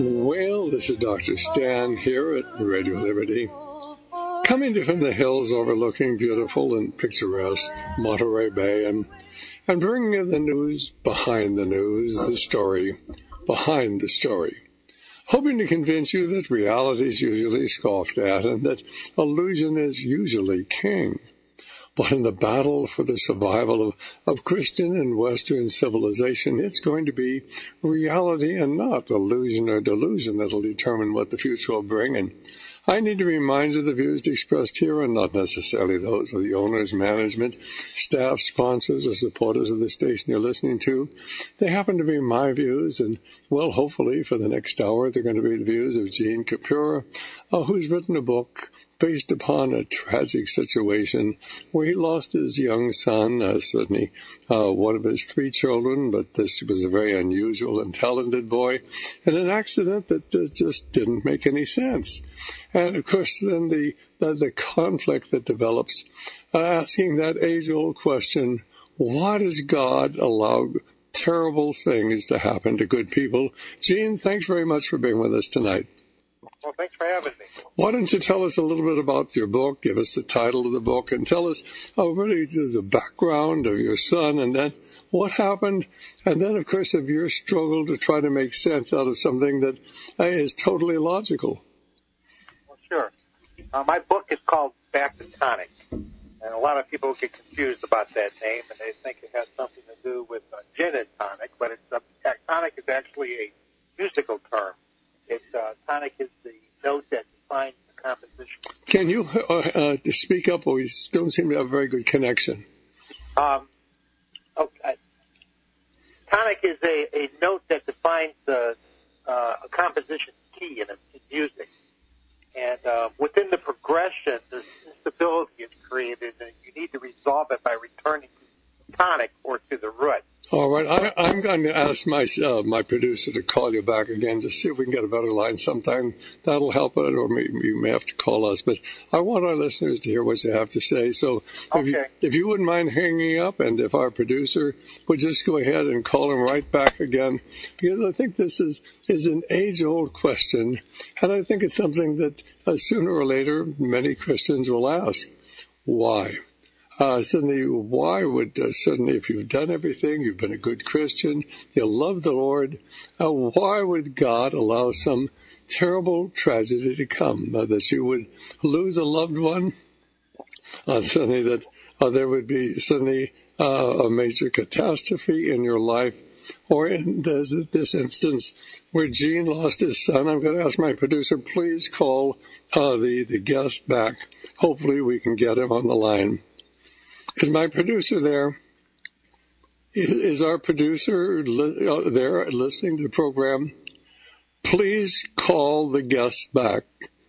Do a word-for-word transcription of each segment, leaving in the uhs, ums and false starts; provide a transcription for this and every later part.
Well, this is Doctor Stan here at Radio Liberty, coming from the hills overlooking beautiful and picturesque Monterey Bay, and, and bringing you the news behind the news, the story behind the story, hoping to convince you that reality is usually scoffed at and that illusion is usually king. But in the battle for the survival of, of Christian and Western civilization, it's going to be reality and not illusion or delusion that will determine what the future will bring. And I need to remind you the views expressed here are not necessarily those of the owners, management, staff, sponsors, or supporters of the station you're listening to. They happen to be my views, and, well, hopefully for the next hour they're going to be the views of Gene Kapura, uh, who's written a book based upon a tragic situation where he lost his young son, uh, certainly uh, one of his three children, but this was a very unusual and talented boy, in an accident that uh, just didn't make any sense. And, of course, then the, the, the conflict that develops, uh, asking that age-old question, why does God allow terrible things to happen to good people? Gene, thanks very much for being with us tonight. Well, thanks for having me. Why don't you tell us a little bit about your book, give us the title of the book, and tell us oh, really the background of your son, and then what happened, and then, of course, of your struggle to try to make sense out of something that uh, is totally logical. Well, sure. Uh, my book is called Back to Tonic, and a lot of people get confused about that name, and they think it has something to do with uh, gin and tonic, but it's uh, tonic is actually a musical term. It's, uh, tonic is the note that defines the composition. Can you uh, uh, speak up, or we don't seem to have a very good connection? Um, okay. Tonic is a, a note that defines the, uh, a composition key in, a, in music. And uh, within the progression, this instability is created, and you need to resolve it by returning to tonic or to the root. All right, I, I'm going to ask my uh, my producer to call you back again to see if we can get a better line sometime. That'll help it, or maybe you may have to call us. But I want our listeners to hear what you have to say. So if, okay. you, if you wouldn't mind hanging up, and if our producer would just go ahead and call him right back again, because I think this is, is an age-old question, and I think it's something that uh, sooner or later many Christians will ask. Why? Uh, certainly, why would, uh, certainly, if you've done everything, you've been a good Christian, you love the Lord, uh, why would God allow some terrible tragedy to come, uh, that you would lose a loved one, uh, certainly that uh, there would be suddenly uh, a major catastrophe in your life, or in this, this instance where Gene lost his son? I'm going to ask my producer, please call uh, the, the guest back. Hopefully we can get him on the line. Is my producer there? Is our producer li- there listening to the program? Please call the guest back.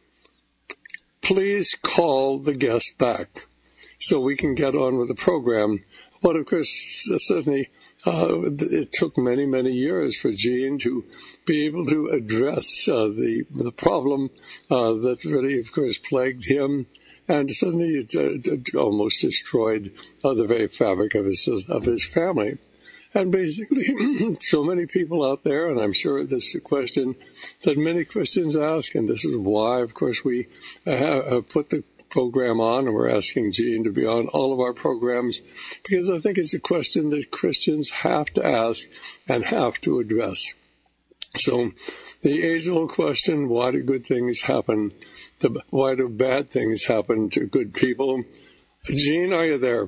Please call the guest back so we can get on with the program. But, of course, certainly uh, it took many, many years for Gene to be able to address uh, the, the problem uh, that really, of course, plagued him. And suddenly it, uh, it almost destroyed uh, the very fabric of his of his family. And basically, so many people out there, and I'm sure this is a question that many Christians ask, and this is why, of course, we uh, have put the program on, and we're asking Gene to be on all of our programs, because I think it's a question that Christians have to ask and have to address. So the age-old question, why do good things happen? The, why do bad things happen to good people? Gene, are you there?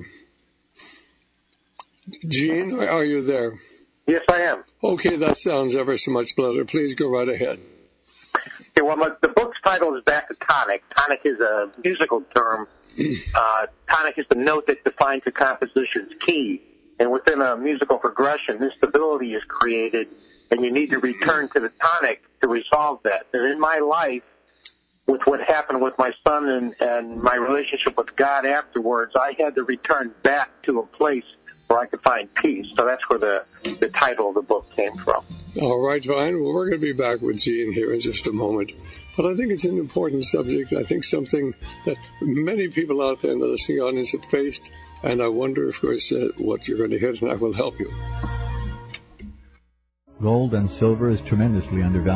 Gene, are you there? Yes, I am. Okay, that sounds ever so much better. Please go right ahead. Okay, well, my, the book's title is Back to Tonic. Tonic is a musical term. Uh, tonic is the note that defines a composition's key. And within a musical progression, instability is created, and you need to return to the tonic to resolve that. And in my life, with what happened with my son and, and my relationship with God afterwards, I had to return back to a place where I could find peace. So that's where the, the title of the book came from. All right, fine. Well, we're going to be back with Gene here in just a moment. But I think it's an important subject. I think something that many people out there in the listening audience have faced. And I wonder, of course, uh, what you're going to hear tonight will help you. Gold and silver is tremendously undervalued.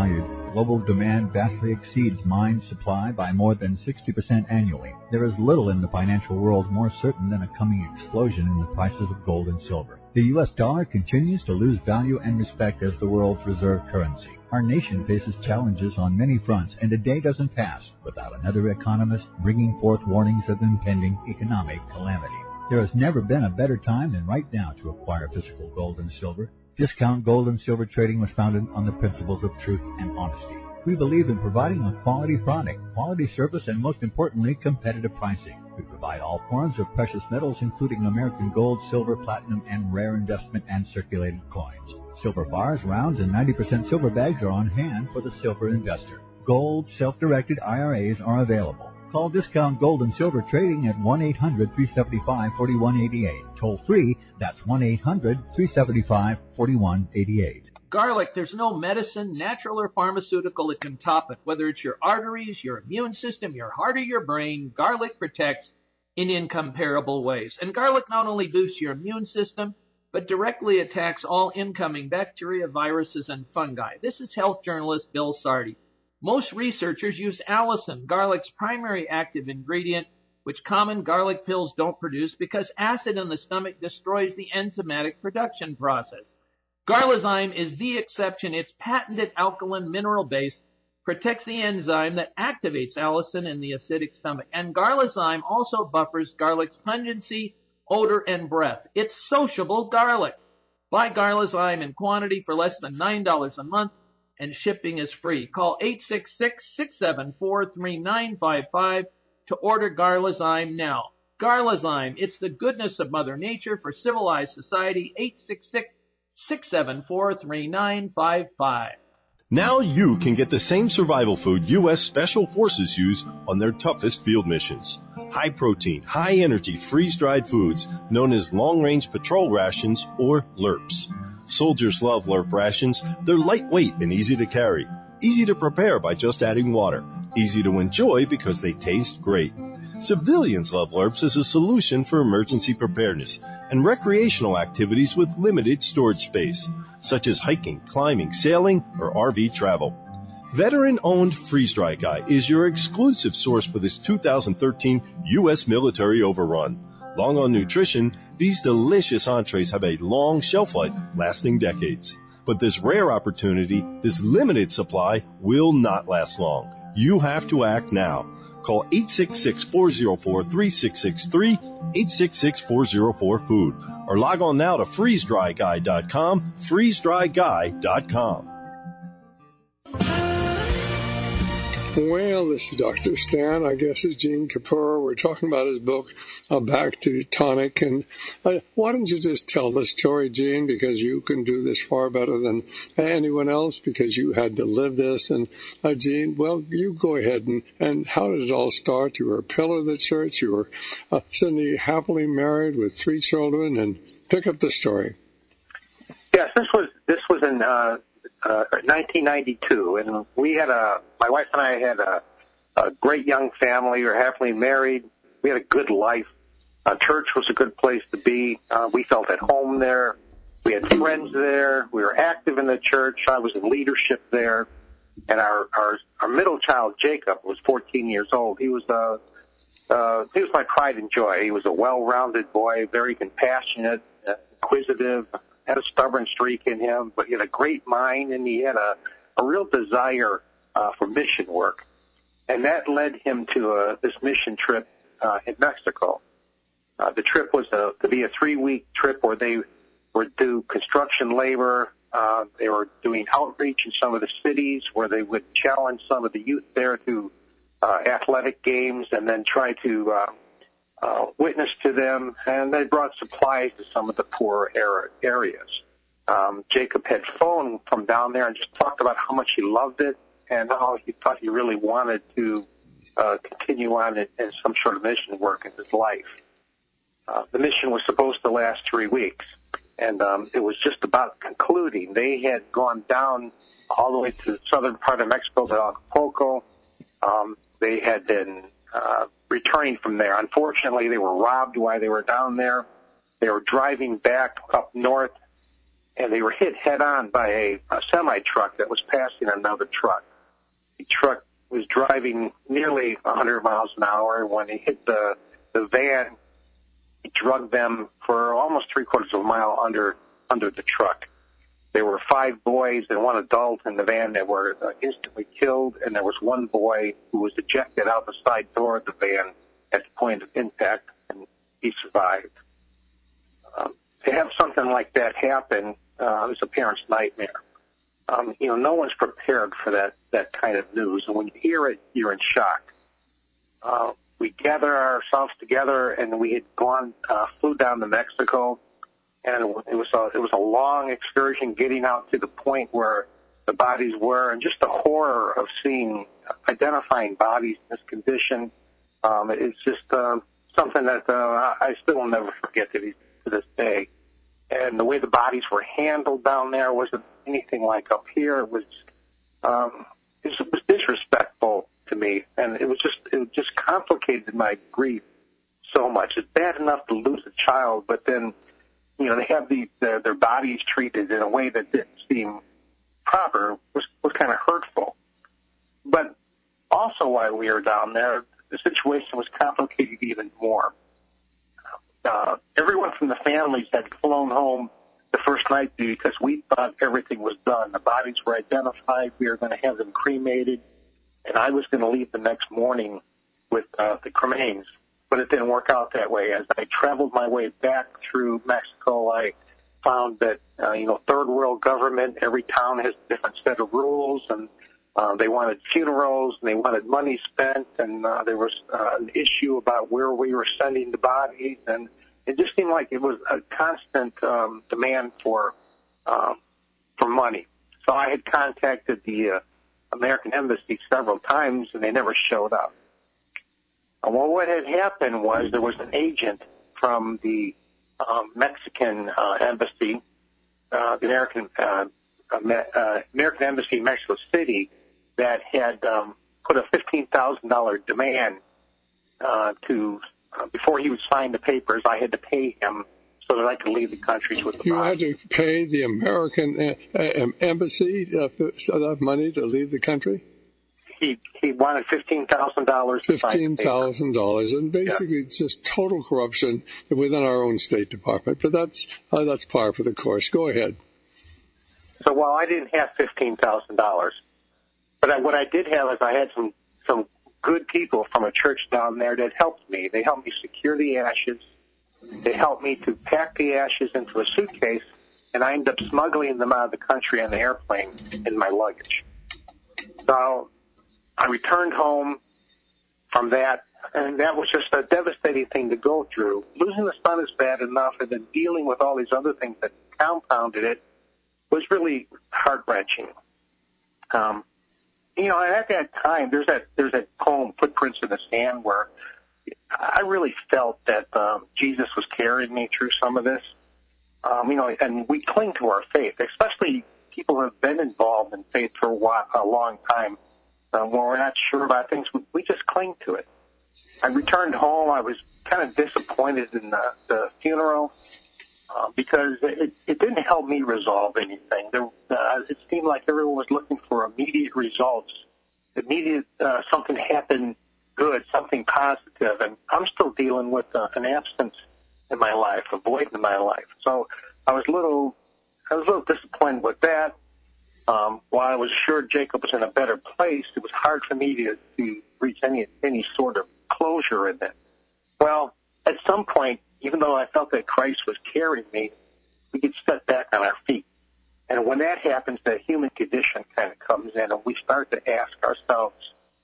global demand vastly exceeds mine supply by more than sixty percent annually, there is little in the financial world more certain than a coming explosion in the prices of gold and silver. The U S dollar continues to lose value and respect as the world's reserve currency. Our nation faces challenges on many fronts, and a day doesn't pass without another economist bringing forth warnings of impending economic calamity. There has never been a better time than right now to acquire physical gold and silver. Discount Gold and Silver Trading was founded on the principles of truth and honesty. We believe in providing a quality product, quality service, and most importantly, competitive pricing. We provide all forms of precious metals, including American gold, silver, platinum, and rare investment and circulated coins. Silver bars, rounds, and ninety percent silver bags are on hand for the silver investor. Gold self-directed I R As are available. Call Discount Gold and Silver Trading at one eight hundred, three seven five, four one eight eight. Toll free, that's one eight hundred, three seven five, four one eight eight. Garlic, there's no medicine, natural or pharmaceutical, that can top it. Whether it's your arteries, your immune system, your heart, or your brain, garlic protects in incomparable ways. And garlic not only boosts your immune system, but directly attacks all incoming bacteria, viruses, and fungi. This is health journalist Bill Sardi. Most researchers use allicin, garlic's primary active ingredient, which common garlic pills don't produce because acid in the stomach destroys the enzymatic production process. Garlazyme is the exception. Its patented alkaline mineral base protects the enzyme that activates allicin in the acidic stomach. And Garlazyme also buffers garlic's pungency, odor, and breath. It's sociable garlic. Buy Garlazyme in quantity for less than nine dollars a month, and shipping is free. Call eight six six, six seven four, three nine five five to order Garlazyme now. Garlazyme, it's the goodness of Mother Nature for civilized society. eight six six, six seven four, three nine five five. Now you can get the same survival food U S Special Forces use on their toughest field missions. High-protein, high-energy, freeze-dried foods known as long-range patrol rations or L R Ps. Soldiers love L R P rations. They're lightweight and easy to carry. Easy to prepare by just adding water. Easy to enjoy because they taste great. Civilians love L R Ps as a solution for emergency preparedness and recreational activities with limited storage space, such as hiking, climbing, sailing, or R V travel. Veteran-owned Freeze Dry Guy is your exclusive source for this two thousand thirteen U S military overrun. Long on nutrition, these delicious entrees have a long shelf life, lasting decades. But this rare opportunity, this limited supply, will not last long. You have to act now. Call eight six six, four zero four, three six six three, eight six six, four zero four, food, or log on now to freeze dry guy dot com, freeze dry guy dot com. Well, this is Doctor Stan. I guess it's Gene Kapoor. We're talking about his book, uh, Back to Tonic. And uh, why don't you just tell the story, Gene, because you can do this far better than anyone else because you had to live this. And, uh, Gene, well, you go ahead. And, and how did it all start? You were a pillar of the church. You were uh, suddenly happily married with three children. And pick up the story. Yes, this was this was in uh, uh, nineteen ninety-two, and we had a my wife and I had a, a great young family. We were happily married. We had a good life. Uh, church was a good place to be. Uh, we felt at home there. We had friends there. We were active in the church. I was in leadership there, and our our, our middle child Jacob was fourteen years old. He was a uh, he was my pride and joy. He was a well-rounded boy, very compassionate, uh, inquisitive. Had a stubborn streak in him, but he had a great mind, and he had a, a real desire uh, for mission work. And that led him to uh, this mission trip uh, in Mexico. Uh, the trip was a, to be a three-week trip where they would do construction labor. Uh, they were doing outreach in some of the cities where they would challenge some of the youth there to uh, athletic games and then try to uh, Uh, witness to them, and they brought supplies to some of the poor areas. Um, Jacob had phoned from down there and just talked about how much he loved it and how he thought he really wanted to uh, continue on in, in some sort of mission work in his life. Uh, the mission was supposed to last three weeks, and um, it was just about concluding. They had gone down all the way to the southern part of Mexico to Acapulco. Um, they had been uh, returning from there. Unfortunately, they were robbed while they were down there. They were driving back up north, and they were hit head-on by a, a semi-truck that was passing another truck. the truck was driving nearly one hundred miles an hour. When he hit the, the van, he drugged them for almost three quarters of a mile under under the truck. There were five boys and one adult in the van that were uh, instantly killed, and there was one boy who was ejected out the side door of the van at the point of impact, and he survived. Um, to have something like that happen uh, is a parent's nightmare. Um, you know, no one's prepared for that, that kind of news, and when you hear it, you're in shock. Uh, we gathered ourselves together, and we had gone, uh, flew down to Mexico, and it was a, it was a long excursion getting out to the point where the bodies were, and just the horror of seeing, identifying bodies in this condition. Um, it's just uh, something that uh, I still will never forget to, these, to this day. And the way the bodies were handled down there wasn't anything like up here. It was, um, it was, it was disrespectful to me, and it was just it just complicated my grief so much. It's bad enough to lose a child, but then, you know, they have these, their, their bodies treated in a way that didn't seem proper, was, was kind of hurtful. But also while we were down there, the situation was complicated even more. Uh, everyone from the families had flown home the first night because we thought everything was done. The bodies were identified. We were going to have them cremated, and I was going to leave the next morning with uh, the cremains. But it didn't work out that way. As I traveled my way back through Mexico, I found that, uh, you know, third world government, every town has a different set of rules, and uh, they wanted funerals, and they wanted money spent, and uh, there was uh, an issue about where we were sending the bodies, and it just seemed like it was a constant um, demand for um, for money. So I had contacted the uh, American Embassy several times, and they never showed up. Well, what had happened was there was an agent from the um, Mexican uh, embassy, uh, the American uh, uh, American Embassy in Mexico City, that had um, put a fifteen thousand dollars demand uh, to, uh, before he would sign the papers, I had to pay him so that I could leave the country with the You body. had to pay the American uh, embassy uh, that money to leave the country? He he wanted fifteen thousand dollars. Fifteen thousand dollars, and basically yeah. It's just total corruption within our own State Department. But that's uh, that's par for the course. Go ahead. So while I didn't have fifteen thousand dollars, but I, what I did have is I had some some good people from a church down there that helped me. They helped me secure the ashes. They helped me to pack the ashes into a suitcase, and I ended up smuggling them out of the country on the airplane in my luggage. So I returned home from that, and that was just a devastating thing to go through. Losing the son is bad enough, and then dealing with all these other things that compounded it was really heart-wrenching. Um, you know, and at that time, there's that there's that poem, Footprints in the Sand, where I really felt that um, Jesus was carrying me through some of this. Um, you know, and we cling to our faith, especially people who have been involved in faith for a, while, a long time. Um, when we're not sure about things, we, we just cling to it. I returned home. I was kind of disappointed in the, the funeral uh, because it, it didn't help me resolve anything. There, uh, it seemed like everyone was looking for immediate results, immediate uh, something happened good, something positive, and I'm still dealing with uh, an absence in my life, a void in my life. So I was a little, I was a little disappointed with that. Um, while I was sure Jacob was in a better place, it was hard for me to, to reach any any sort of closure in it. Well, at some point, even though I felt that Christ was carrying me, we could step back on our feet. And when that happens, the human condition kind of comes in, and we start to ask ourselves,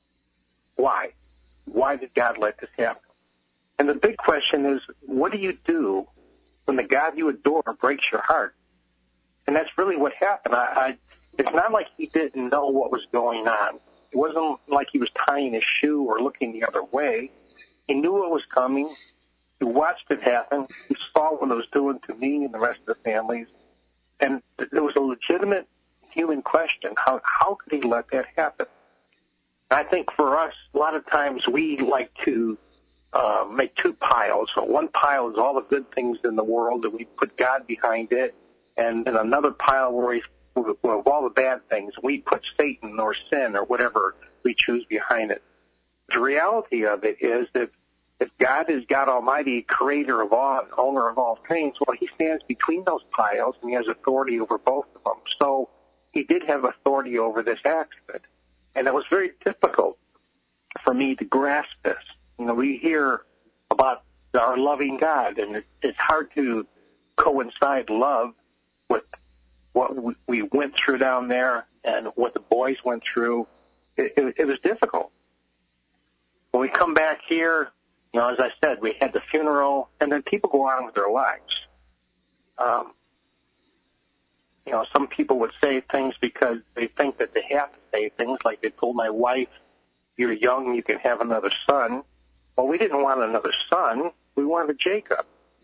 why? Why did God let this happen? And the big question is, what do you do when the God you adore breaks your heart? And that's really what happened. I, I It's not like he didn't know what was going on. It wasn't like he was tying his shoe or looking the other way. He knew what was coming. He watched it happen. He saw what it was doing to me and the rest of the families. And there was a legitimate human question. How, how could he let that happen? And I think for us, a lot of times we like to uh, make two piles. So one pile is all the good things in the world, and we put God behind it. And then another pile where we with, with all the bad things. We put Satan or sin or whatever we choose behind it. The reality of it is that if God is God Almighty, creator of all, owner of all things, well, he stands between those piles, and he has authority over both of them. So he did have authority over this accident. And it was very difficult for me to grasp this. You know, we hear about our loving God, and it's hard to coincide love with what we went through down there and what the boys went through. It, it, it was difficult. When we come back here, you know, as I said, we had the funeral, and then people go on with their lives. Um, you know, some people would say things because they think that they have to say things, like they told my wife, "You're young, you can have another son." Well, we didn't want another son. We wanted Jacob.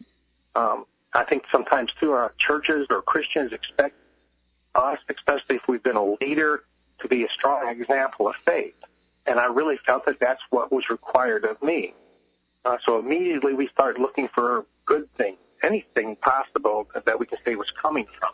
Um, I think sometimes, too, our churches or Christians expect us, especially if we've been a leader, to be a strong example of faith. And I really felt that that's what was required of me. Uh, so immediately we started looking for good things, anything possible that we can say was coming from.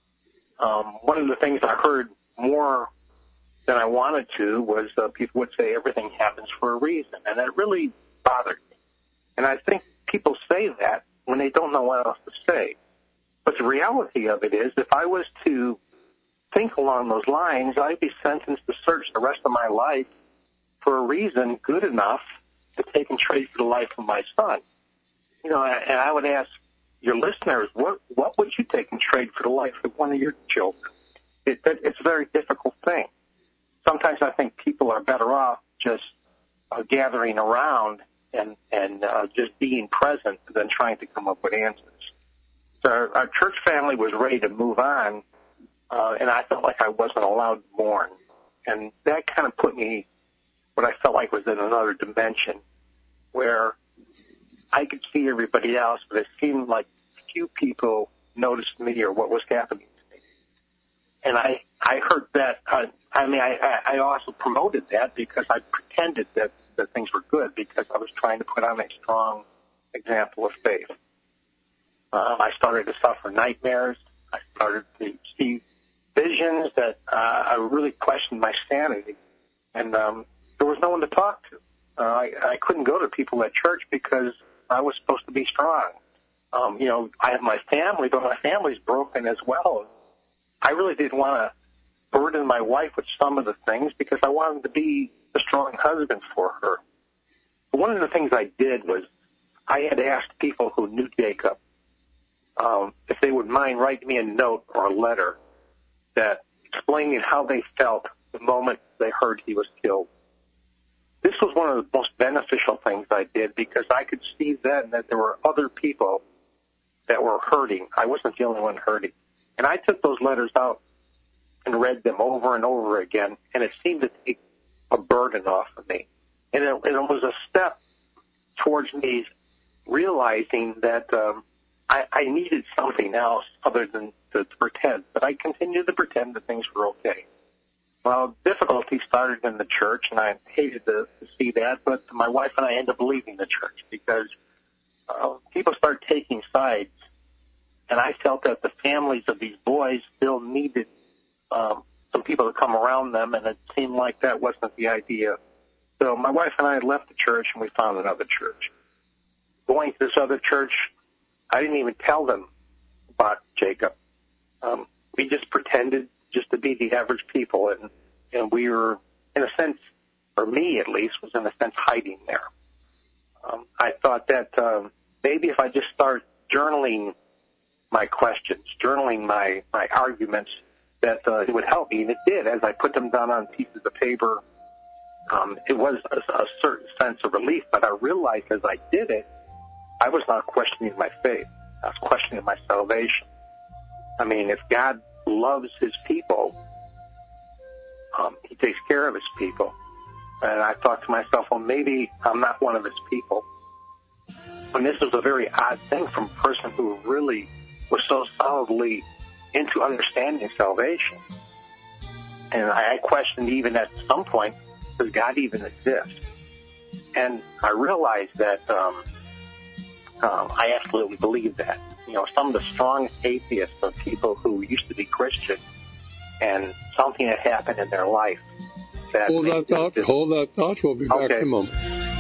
Um, one of the things I heard more than I wanted to was uh, people would say everything happens for a reason, and that really bothered me. And I think people say that when they don't know what else to say. But the reality of it is, if I was to think along those lines, I'd be sentenced to search the rest of my life for a reason good enough to take and trade for the life of my son. You know, and I would ask your listeners, what what would you take and trade for the life of one of your children? It, it, it's a very difficult thing. Sometimes I think people are better off just uh, gathering around and, and uh, just being present than trying to come up with answers. So our, our church family was ready to move on, uh, and I felt like I wasn't allowed to mourn. And that kind of put me what I felt like was in another dimension where I could see everybody else, but it seemed like few people noticed me or what was happening to me. And I, I heard that, uh, I mean, I, I also promoted that because I pretended that, that things were good because I was trying to put on a strong example of faith. Uh, I started to suffer nightmares. I started to see visions that uh, I really questioned my sanity. And um, there was no one to talk to. Uh, I, I couldn't go to people at church because I was supposed to be strong. Um, you know, I have my family, but my family's broken as well. I really didn't want to burden my wife with some of the things because I wanted to be a strong husband for her. But one of the things I did was I had asked people who knew Jacob um, if they would mind writing me a note or a letter that explaining how they felt the moment they heard he was killed. This was one of the most beneficial things I did because I could see then that there were other people that were hurting. I wasn't the only one hurting. And I took those letters out and read them over and over again, and it seemed to take a burden off of me. And it, and it was a step towards me realizing that um, I, I needed something else other than to, to pretend. But I continued to pretend that things were okay. Well, difficulty started in the church, and I hated to, to see that, but my wife and I ended up leaving the church because uh, people started taking sides, and I felt that the families of these boys still needed um, some people to come around them, and it seemed like that wasn't the idea. So my wife and I left the church, and we found another church. Going to this other church, I didn't even tell them about Jacob. Um, we just pretended just to be the average people, and, and we were, in a sense, or me at least, was in a sense hiding there. Um, I thought that um, maybe if I just start journaling my questions, journaling my, my arguments, that uh, it would help me, and it did. As I put them down on pieces of paper, um, it was a, a certain sense of relief, but I realized as I did it, I was not questioning my faith. I was questioning my salvation. I mean, if God loves his people, um, he takes care of his people. And I thought to myself, well, maybe I'm not one of his people. And this was a very odd thing from a person who really was so solidly into understanding salvation. And I questioned even at some point, does God even exist? And I realized that um, um, I absolutely believe that. You know, some of the strong atheists or people who used to be Christian and something had happened in their life. That hold that thought. This... Hold that thought. We'll be back okay. in a moment.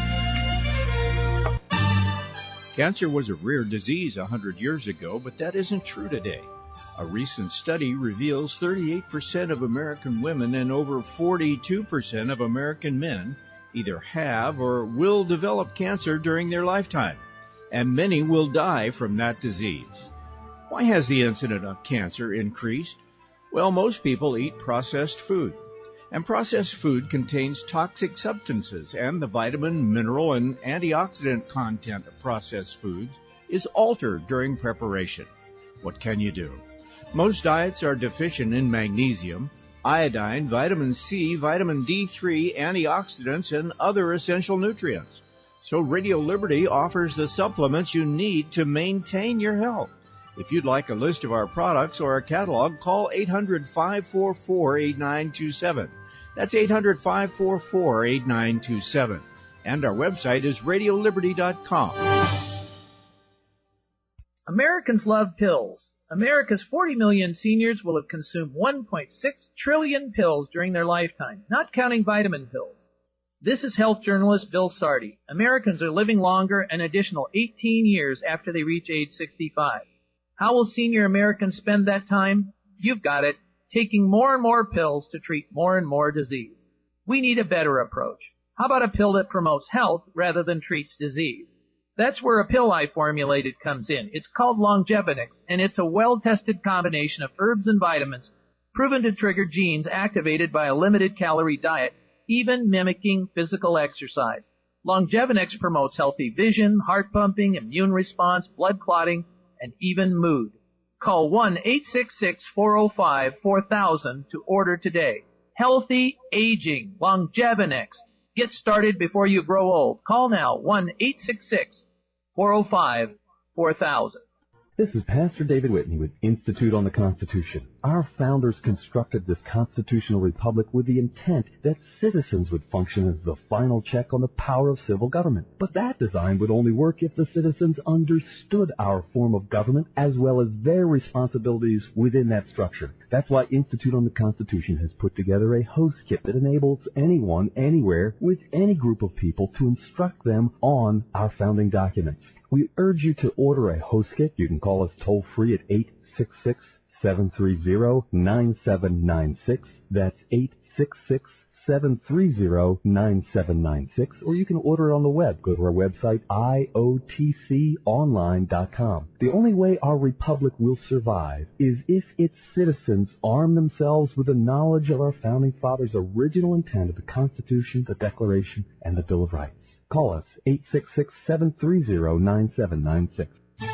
Cancer was a rare disease one hundred years ago, but that isn't true today. A recent study reveals thirty-eight percent of American women and over forty-two percent of American men either have or will develop cancer during their lifetime, and many will die from that disease. Why has the incidence of cancer increased? Well, most people eat processed food, and processed food contains toxic substances, and the vitamin, mineral, and antioxidant content of processed foods is altered during preparation. What can you do? Most diets are deficient in magnesium, iodine, vitamin C, vitamin D three, antioxidants, and other essential nutrients. So Radio Liberty offers the supplements you need to maintain your health. If you'd like a list of our products or a catalog, call eight hundred, five four four, eight nine two seven. That's eight hundred, five four four, eight nine two seven. And our website is radio liberty dot com. Americans love pills. America's forty million seniors will have consumed one point six trillion pills during their lifetime, not counting vitamin pills. This is health journalist Bill Sardi. Americans are living longer an additional eighteen years after they reach age sixty-five. How will senior Americans spend that time? You've got it. Taking more and more pills to treat more and more disease. We need a better approach. How about a pill that promotes health rather than treats disease? That's where a pill I formulated comes in. It's called Longevinix, and it's a well-tested combination of herbs and vitamins proven to trigger genes activated by a limited-calorie diet, even mimicking physical exercise. Longevinix promotes healthy vision, heart pumping, immune response, blood clotting, and even mood. Call one eight six six, four oh five, four thousand to order today. Healthy aging, Longevinix. Get started before you grow old. Call now, one eight six six, four oh five, four thousand. This is Pastor David Whitney with Institute on the Constitution. Our founders constructed this constitutional republic with the intent that citizens would function as the final check on the power of civil government. But that design would only work if the citizens understood our form of government as well as their responsibilities within that structure. That's why Institute on the Constitution has put together a host kit that enables anyone, anywhere, with any group of people to instruct them on our founding documents. We urge you to order a host kit. You can call us toll-free at eight six six, seven three zero, nine seven nine six. That's eight six six, seven three zero, nine seven nine six. Or you can order it on the web. Go to our website, I O T C online dot com. The only way our republic will survive is if its citizens arm themselves with the knowledge of our founding fathers' original intent of the Constitution, the Declaration, and the Bill of Rights. Call us, eight six six, seven three zero, nine seven nine six.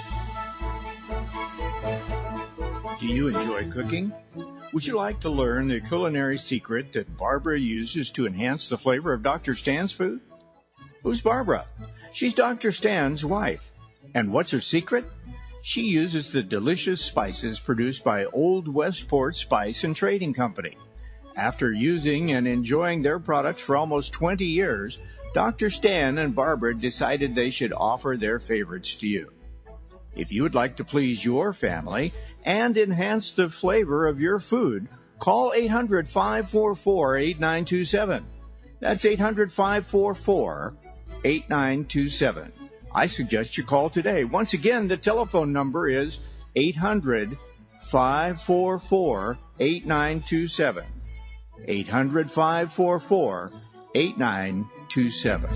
Do you enjoy cooking? Would you like to learn the culinary secret that Barbara uses to enhance the flavor of Doctor Stan's food? Who's Barbara? She's Doctor Stan's wife. And what's her secret? She uses the delicious spices produced by Old Westport Spice and Trading Company. After using and enjoying their products for almost twenty years, Doctor Stan and Barbara decided they should offer their favorites to you. If you would like to please your family and enhance the flavor of your food, call eight hundred, five four four, eight nine two seven. That's eight hundred, five four four, eight nine two seven. I suggest you call today. Once again, the telephone number is eight hundred, five four four, eight nine two seven. eight hundred, five four four, eight nine two seven.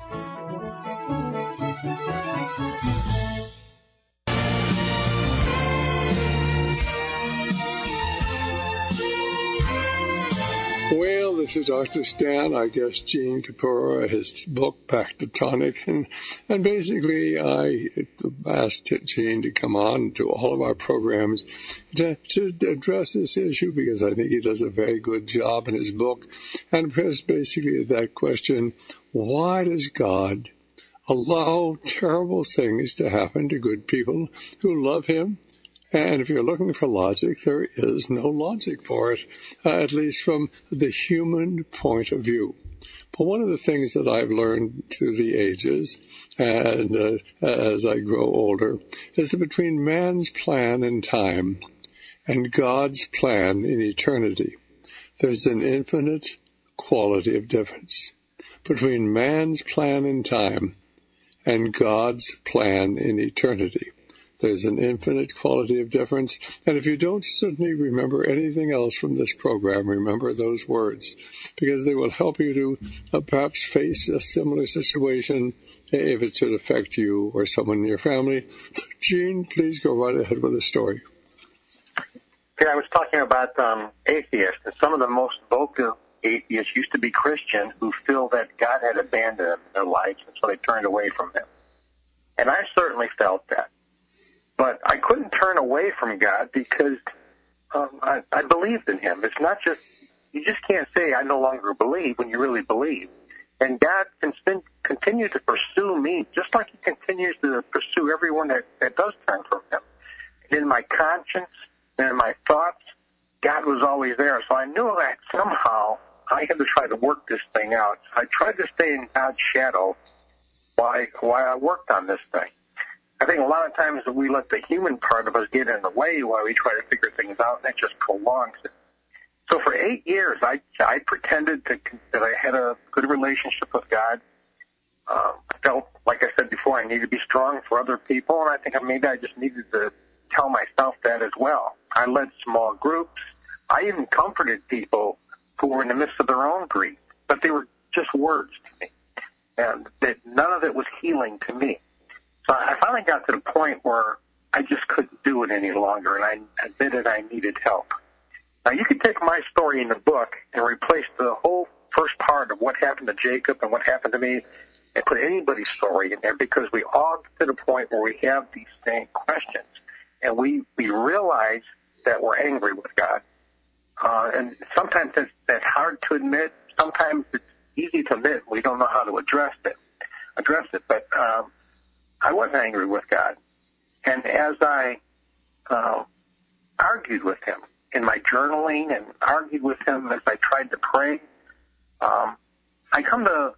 Well, this is Doctor Stan, I guess Gene Kapura, his book, Pactatonic, and, and basically I asked Gene to come on to all of our programs to, to address this issue because I think he does a very good job in his book, and basically that question, why does God allow terrible things to happen to good people who love him? And if you're looking for logic, there is no logic for it, uh, at least from the human point of view. But one of the things that I've learned through the ages and uh, as I grow older is that between man's plan and time and God's plan in eternity. There's an infinite quality of difference between man's plan in time and God's plan in eternity. There's an infinite quality of difference. And if you don't certainly remember anything else from this program, remember those words, because they will help you to uh, perhaps face a similar situation if it should affect you or someone in your family. Gene, please go right ahead with the story. Okay, I was talking about um, atheists, and some of the most vocal atheists used to be Christians who feel that God had abandoned them in their lives, and so they turned away from Him. And I certainly felt that. But I couldn't turn away from God because um, I, I believed in Him. It's not just, you just can't say I no longer believe when you really believe. And God can spin, continue to pursue me just like He continues to pursue everyone that, that does turn from Him. And in my conscience and in my thoughts, God was always there. So I knew that somehow I had to try to work this thing out. I tried to stay in God's shadow while I, while I worked on this thing. I think a lot of times we let the human part of us get in the way while we try to figure things out, and that just prolongs it. So for eight years, I, I pretended to, that I had a good relationship with God. Um, I felt, like I said before, I needed to be strong for other people, and I think maybe I just needed to tell myself that as well. I led small groups. I even comforted people who were in the midst of their own grief, but they were just words to me, and that none of it was healing to me. So I finally got to the point where I just couldn't do it any longer, and I admitted I needed help. Now, you could take my story in the book and replace the whole first part of what happened to Jacob and what happened to me and put anybody's story in there, because we all get to the point where we have these same questions, and we, we realize that we're angry with God. Uh, and sometimes that's, that's hard to admit. Sometimes it's easy to admit. We don't know how to address it. Address it, but um, I was angry with God. And as I uh, argued with Him in my journaling and argued with Him as I tried to pray, um, I come to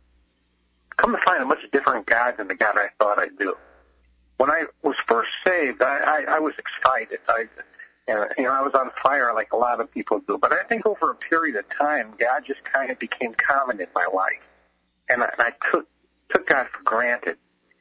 come to find a much different God than the God I thought I do. When I was first saved, I, I, I was excited. I, and, you know, I was on fire like a lot of people do. But I think over a period of time, God just kind of became common in my life, and I, and I took took God for granted.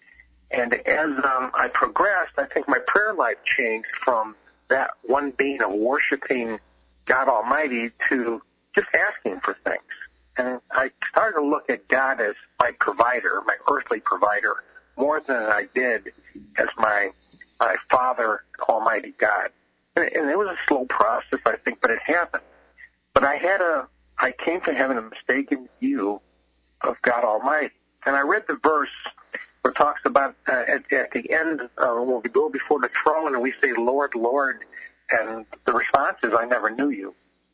And as um, I progressed, I think my prayer life changed from that one being of worshiping God Almighty to just asking for things. And I started to look at God as my provider, my earthly provider, more than I did as my, my Father, Almighty God. And, and it was a slow process, I think, but it happened. But I had a, I came to having a mistaken view of God Almighty. And I read the verse where it talks about uh, at, at the end, uh, when we go before the throne and we say, Lord, Lord, and the response is, I never knew you.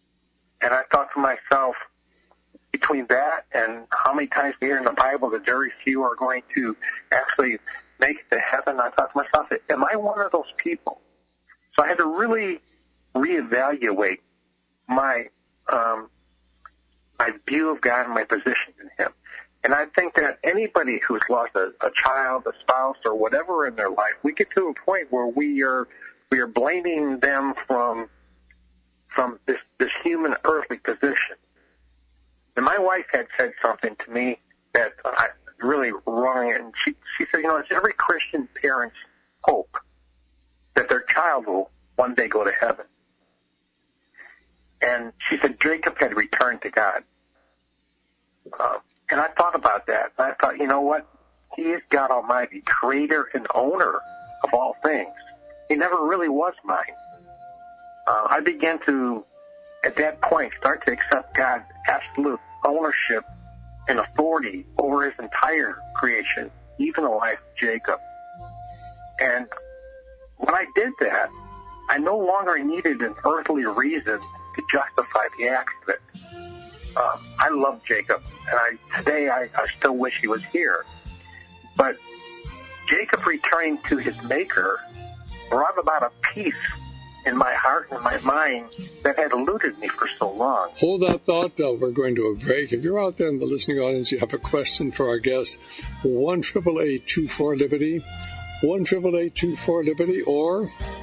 And I thought to myself, between that and how many times we hear in the Bible that very few are going to actually make it to heaven, I thought to myself, am I one of those people? So I had to really reevaluate my um, my view of God and my position in Him. And I think that anybody who's lost a, a child, a spouse, or whatever in their life, we get to a point where we are we are blaming them from from this, this human earthly position. And my wife had said something to me that I really wrong, and she she said, you know, it's every Christian parent's hope that their child will one day go to heaven. And she said Jacob had returned to God. Uh, and I thought about that. And I thought, you know what? He is God Almighty, creator and owner of all things. He never really was mine. Uh, I began to, at that point, start to accept God's absolute ownership and authority over His entire creation, even the life of Jacob. And when I did that, I no longer needed an earthly reason to justify the accident. Um, I love Jacob, and I, today I, I still wish he was here. But Jacob returning to his Maker brought about a peace in my heart and my mind that had eluded me for so long. Hold that thought, though. We're going to a break. If you're out there in the listening audience, you have a question for our guest, one eight eight eight, two four, Liberty, one eight eight eight, two four, Liberty, or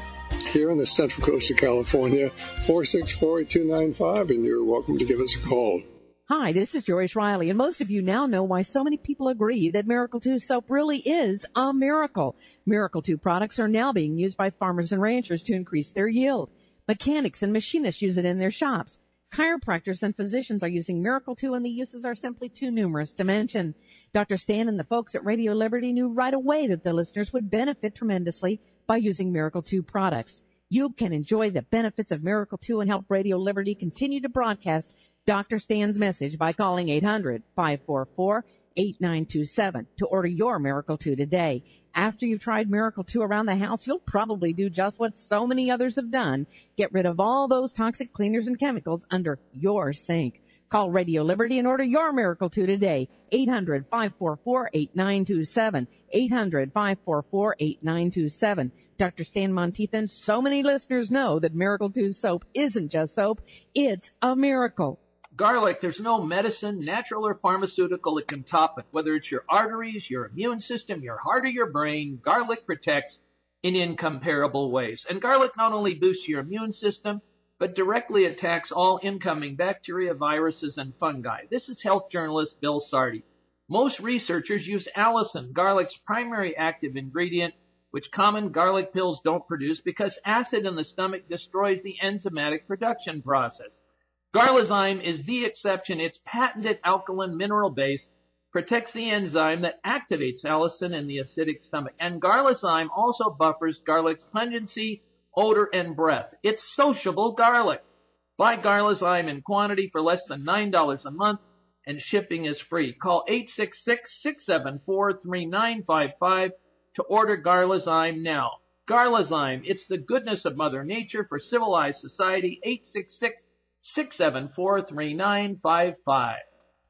here in the Central Coast of California, four six four, eight two nine five, and you're welcome to give us a call. Hi, this is Joyce Riley, and most of you now know why so many people agree that Miracle two soap really is a miracle. Miracle two products are now being used by farmers and ranchers to increase their yield. Mechanics and machinists use it in their shops. Chiropractors and physicians are using Miracle two, and the uses are simply too numerous to mention. Doctor Stan and the folks at Radio Liberty knew right away that the listeners would benefit tremendously by using Miracle two products. You can enjoy the benefits of Miracle two and help Radio Liberty continue to broadcast Doctor Stan's message by calling eight hundred, five four four, eight nine two seven to order your Miracle two today. After you've tried Miracle two around the house, you'll probably do just what so many others have done. Get rid of all those toxic cleaners and chemicals under your sink. Call Radio Liberty and order your Miracle two today. eight hundred, five four four, eight nine two seven. eight hundred, five four four, eight nine two seven. Doctor Stan Monteith and so many listeners know that Miracle two soap isn't just soap. It's a miracle. Garlic, there's no medicine, natural or pharmaceutical that can top it. Whether it's your arteries, your immune system, your heart, or your brain, garlic protects in incomparable ways. And garlic not only boosts your immune system, but directly attacks all incoming bacteria, viruses, and fungi. This is health journalist Bill Sardi. Most researchers use allicin, garlic's primary active ingredient, which common garlic pills don't produce because acid in the stomach destroys the enzymatic production process. Garlizyme is the exception. Its patented alkaline mineral base protects the enzyme that activates allicin in the acidic stomach. And Garlizyme also buffers garlic's pungency, odor, and breath. It's sociable garlic. Buy Garlizyme in quantity for less than nine dollars a month, and shipping is free. Call eight six six, six seven four, three nine five five to order Garlizyme now. Garlizyme, it's the goodness of Mother Nature for civilized society. eight six six, six seven four, three nine five five.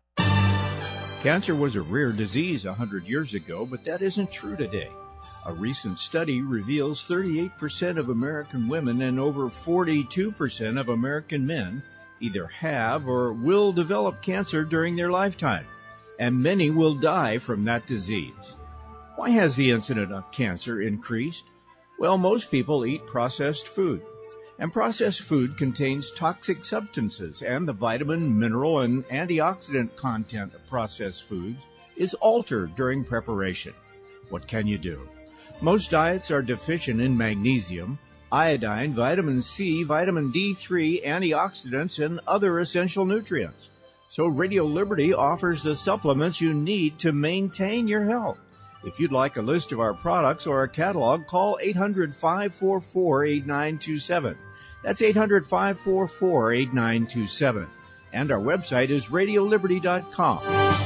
Cancer was a rare disease one hundred years ago, but that isn't true today. A recent study reveals thirty-eight percent of American women and over forty-two percent of American men either have or will develop cancer during their lifetime, and many will die from that disease. Why has the incidence of cancer increased? Well, most people eat processed food. And processed food contains toxic substances, and the vitamin, mineral, and antioxidant content of processed foods is altered during preparation. What can you do? Most diets are deficient in magnesium, iodine, vitamin C, vitamin D three, antioxidants, and other essential nutrients. So Radio Liberty offers the supplements you need to maintain your health. If you'd like a list of our products or a catalog, call eight hundred, five four four, eight nine two seven. That's eight hundred, five four four, eight nine two seven. And our website is radio liberty dot com.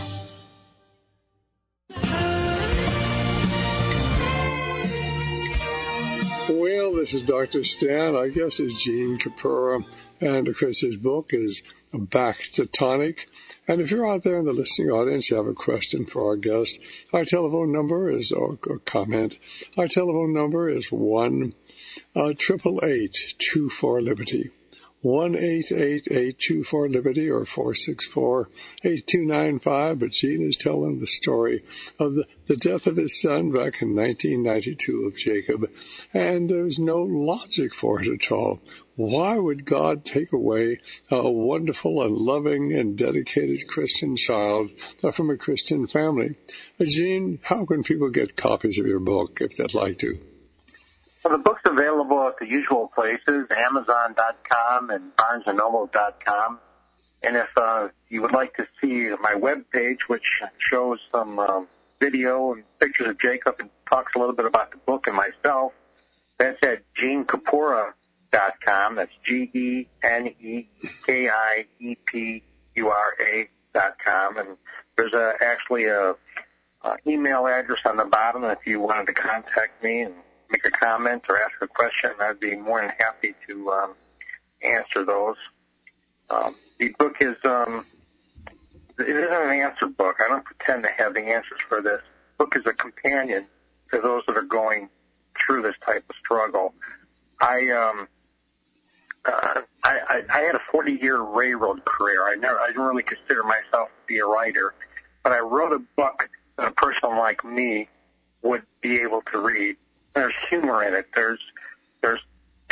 Well, this is Doctor Stan. I guess it's Gene Capura. And, of course, his book is Back to Tonic. And if you're out there in the listening audience, you have a question for our guest, our telephone number is, or, or comment, our telephone number is one triple eight two four Liberty. one eight eight eight two four Liberty or four six four, eight two nine five. But Gene is telling the story of the, the death of his son back in nineteen ninety-two of Jacob. And there's no logic for it at all. Why would God take away a wonderful and loving and dedicated Christian child from a Christian family? Gene, how can people get copies of your book if they'd like to? Well, the book's available at the usual places, amazon dot com and barnes and noble dot com. And if uh, you would like to see my webpage, which shows some uh, video and pictures of Jacob and talks a little bit about the book and myself, that's at gene capura dot com. That's G E N E K I E P U R A dot com. And there's a, actually a, a email address on the bottom if you wanted to contact me and make a comment or ask a question. I'd be more than happy to um, answer those. Um, the book is, um, it isn't an answer book. I don't pretend to have the answers for this. The book is a companion to those that are going through this type of struggle. I, um, uh, I, I, I had a forty-year railroad career. I never, I didn't really consider myself to be a writer, but I wrote a book that a person like me would be able to read. There's humor in it. There's there's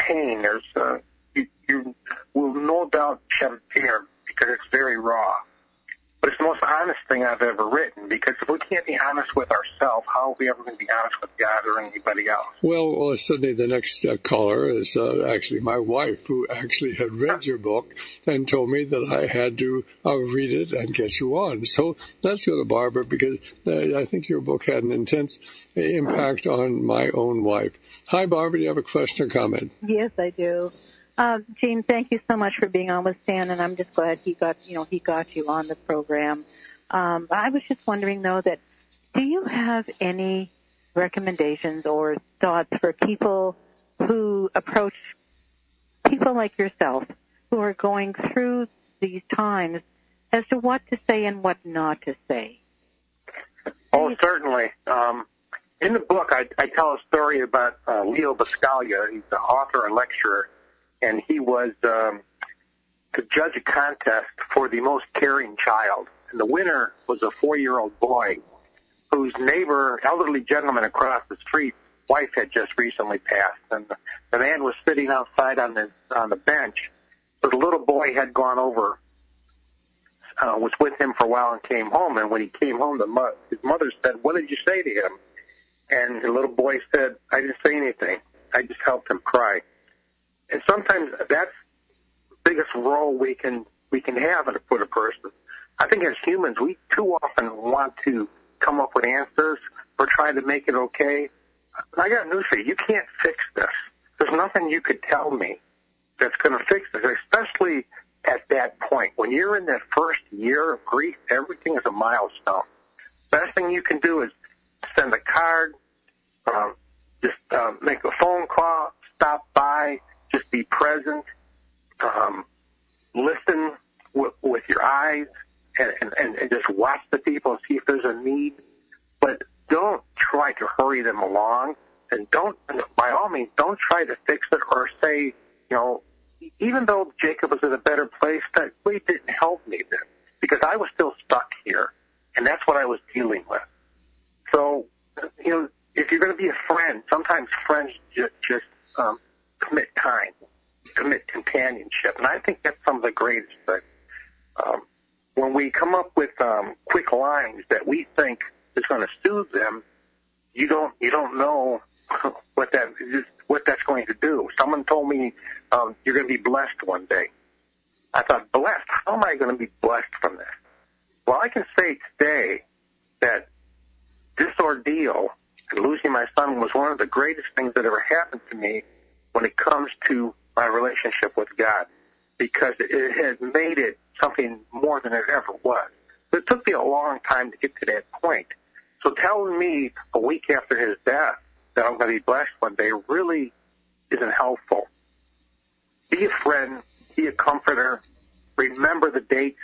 pain. There's uh, you, you will no doubt shed a tear because it's very raw. But it's the most honest thing I've ever written, because if we can't be honest with ourselves, how are we ever going to be honest with God or anybody else? Well, well suddenly the next uh, caller is uh, actually my wife, who actually had read your book and told me that I had to uh, read it and get you on. So let's go to Barbara, because uh, I think your book had an intense impact on my own wife. Hi, Barbara. Do you have a question or comment? Yes, I do. Uh, Gene, thank you so much for being on with Stan, and I'm just glad he got, you know, he got you on the program. Um, I was just wondering, though, that do you have any recommendations or thoughts for people who approach people like yourself who are going through these times as to what to say and what not to say? Oh, certainly. Um, in the book, I, I tell a story about uh, Leo Buscaglia. He's the author and lecturer. And he was um, to judge a contest for the most caring child. And the winner was a four-year-old boy whose neighbor, elderly gentleman across the street, wife had just recently passed. And the, the man was sitting outside on the, on the bench. So the little boy had gone over, uh, was with him for a while and came home. And when he came home, the mo- his mother said, "What did you say to him?" And the little boy said, "I didn't say anything. I just helped him cry." And sometimes that's the biggest role we can we can have in a, for a person. I think as humans, we too often want to come up with answers or try to make it okay. I got news for you. You can't fix this. There's nothing you could tell me that's going to fix this, especially at that point. When you're in that first year of grief, everything is a milestone. Best thing you can do is send a card, um, just uh, make a phone call, stop by, just be present, um, listen w- with your eyes, and, and, and just watch the people and see if there's a need. But don't try to hurry them along, and don't, by all means, don't try to fix it or say, you know, even though Jacob was in a better place, that really didn't help me then, because I was still stuck here, and that's what I was dealing with. So, you know, if you're going to be a friend, sometimes friends just, just um, commit time, commit companionship, and I think that's some of the greatest things. Um, when we come up with um, quick lines that we think is going to soothe them, you don't you don't know what that is, what that's going to do. Someone told me um, you're going to be blessed one day. I thought, blessed? How am I going to be blessed from this? Well, I can say today that this ordeal and losing my son was one of the greatest things that ever happened to me when it comes to my relationship with God, because it has made it something more than it ever was. But it took me a long time to get to that point. So telling me a week after his death that I'm going to be blessed one day really isn't helpful. Be a friend, be a comforter, remember the dates,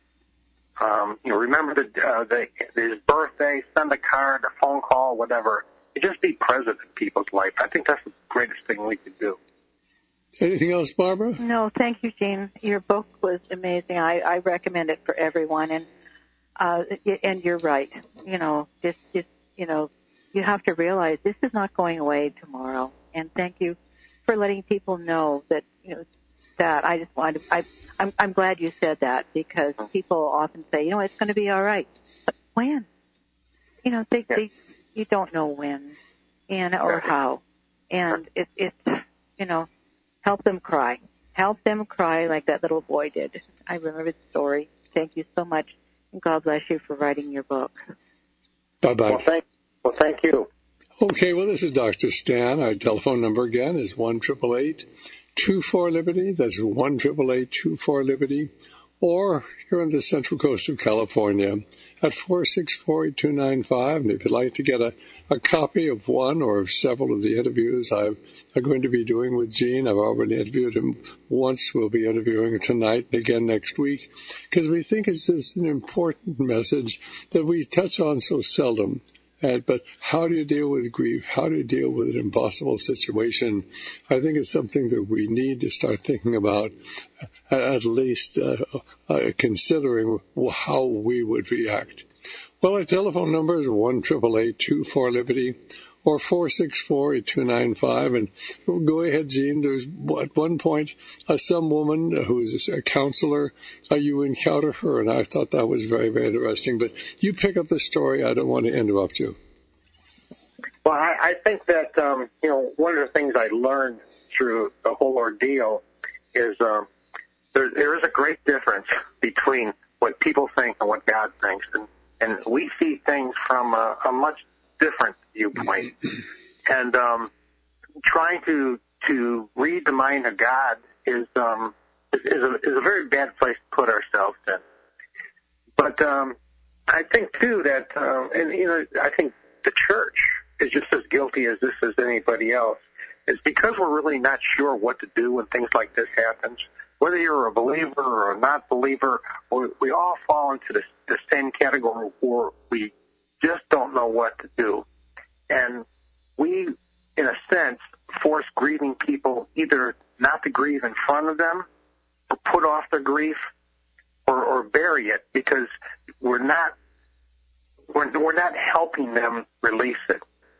um, you know, remember the, uh, the his birthday, send a card, a phone call, whatever. And just be present in people's life. I think that's the greatest thing we could do. Anything else, Barbara? No, thank you, Gene. Your book was amazing. I, I recommend it for everyone. And uh, and you're right. You know, just, just, you know, you have to realize this is not going away tomorrow. And thank you for letting people know that, you know, that I just wanted to, I, I'm, I'm glad you said that, because people often say, you know, it's going to be all right. But when? You know, they, they, you don't know when and or how. And it, it's, you know, help them cry. Help them cry like that little boy did. I remember the story. Thank you so much. And God bless you for writing your book. Bye-bye. Well, thank, well, thank you. Okay, well, this is Doctor Stan. Our telephone number again is one eight eight eight, two four, Liberty. That's one eight eight eight, two four, Liberty. Or you're on the Central Coast of California at four six four, eight two nine five. And if you'd like to get a, a copy of one or of several of the interviews I'm, I'm going to be doing with Gene, I've already interviewed him once. We'll be interviewing him tonight and again next week, because we think it's just an important message that we touch on so seldom. And, but how do you deal with grief? How do you deal with an impossible situation? I think it's something that we need to start thinking about, at least uh, uh, considering how we would react. Well, our telephone number is one eight eight eight, two four, Liberty, or four six four, eight two nine five. And go ahead, Gene. There's at one point uh, some woman who is a counselor, uh, you encounter her, and I thought that was very, very interesting. But you pick up the story. I don't want to interrupt you. Well, I, I think that, um, you know, one of the things I learned through the whole ordeal is um, there, there is a great difference between what people think and what God thinks. And, and we see things from a, a much different viewpoint. And um, trying to to read the mind of God is um, is, is, a, is a very bad place to put ourselves in. But um, I think, too, that, uh, and, you know, I think the church is just as guilty as this as anybody else. It's because we're really not sure what to do when things like this happens. Whether you're a believer or a not believer, we, we all fall into the, the same category where we just don't know what to do. And we, in a sense, force grieving people either not to grieve in front of them, or put off their grief, or, or bury it, because we're not we're, we're not helping them release it.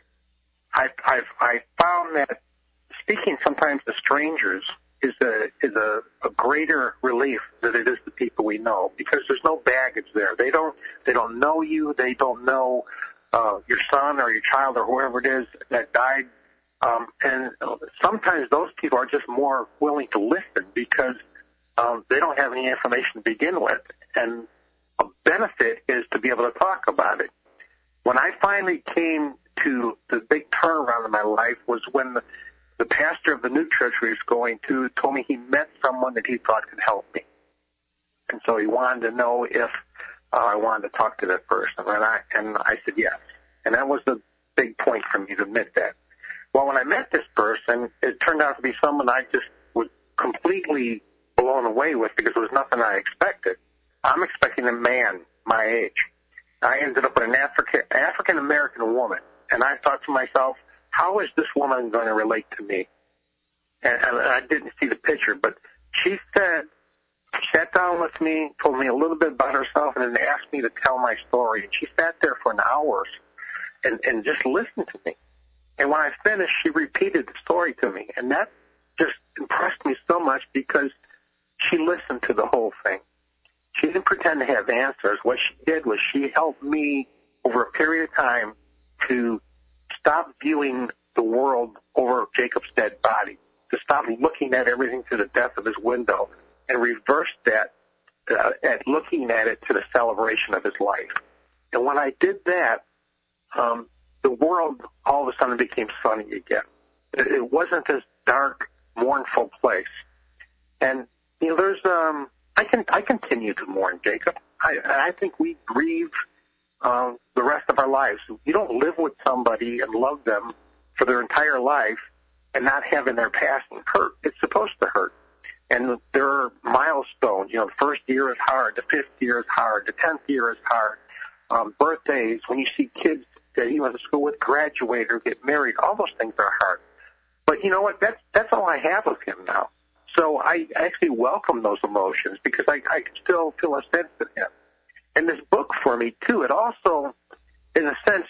I've, I've, I've found that speaking sometimes to strangers is a is a, a greater relief than it is to people we know, because there's no baggage there. They don't they don't know you. They don't know uh, your son or your child or whoever it is that died. Um, and sometimes those people are just more willing to listen because um, they don't have any information to begin with. And a benefit is to be able to talk about it. When I finally came to the big turnaround in my life was when the, the pastor of the new church we was going to told me he met someone that he thought could help me. And so he wanted to know if uh, I wanted to talk to that person. And I, and I said yes. And that was the big point for me to admit that. Well, when I met this person, it turned out to be someone I just was completely blown away with because it was nothing I expected. I'm expecting a man my age. I ended up with an African, African-American woman. And I thought to myself, how is this woman going to relate to me? And, and I didn't see the picture, but she said, sat down with me, told me a little bit about herself, and then asked me to tell my story. And she sat there for an hour and, and just listened to me. And when I finished, she repeated the story to me. And that just impressed me so much because she listened to the whole thing. She didn't pretend to have answers. What she did was she helped me over a period of time to stop viewing the world over Jacob's dead body, to stop looking at everything through the depth of his window, and reverse that uh, at looking at it to the celebration of his life. And when I did that, um, the world all of a sudden became sunny again. It, it wasn't this dark, mournful place. And, you know, there's, um, I can, I continue to mourn Jacob. I, I think we grieve um, the rest of our lives. You don't live with somebody and love them for their entire life and not having their passing hurt. It's supposed to hurt. And there are milestones. You know, the first year is hard. The fifth year is hard. The tenth year is hard. Um, birthdays, when you see kids that you went to school with graduate or get married, all those things are hard. But you know what? That's that's all I have of him now. So I actually welcome those emotions because I, I can still feel a sense of him. And this book for me, too, it also, in a sense,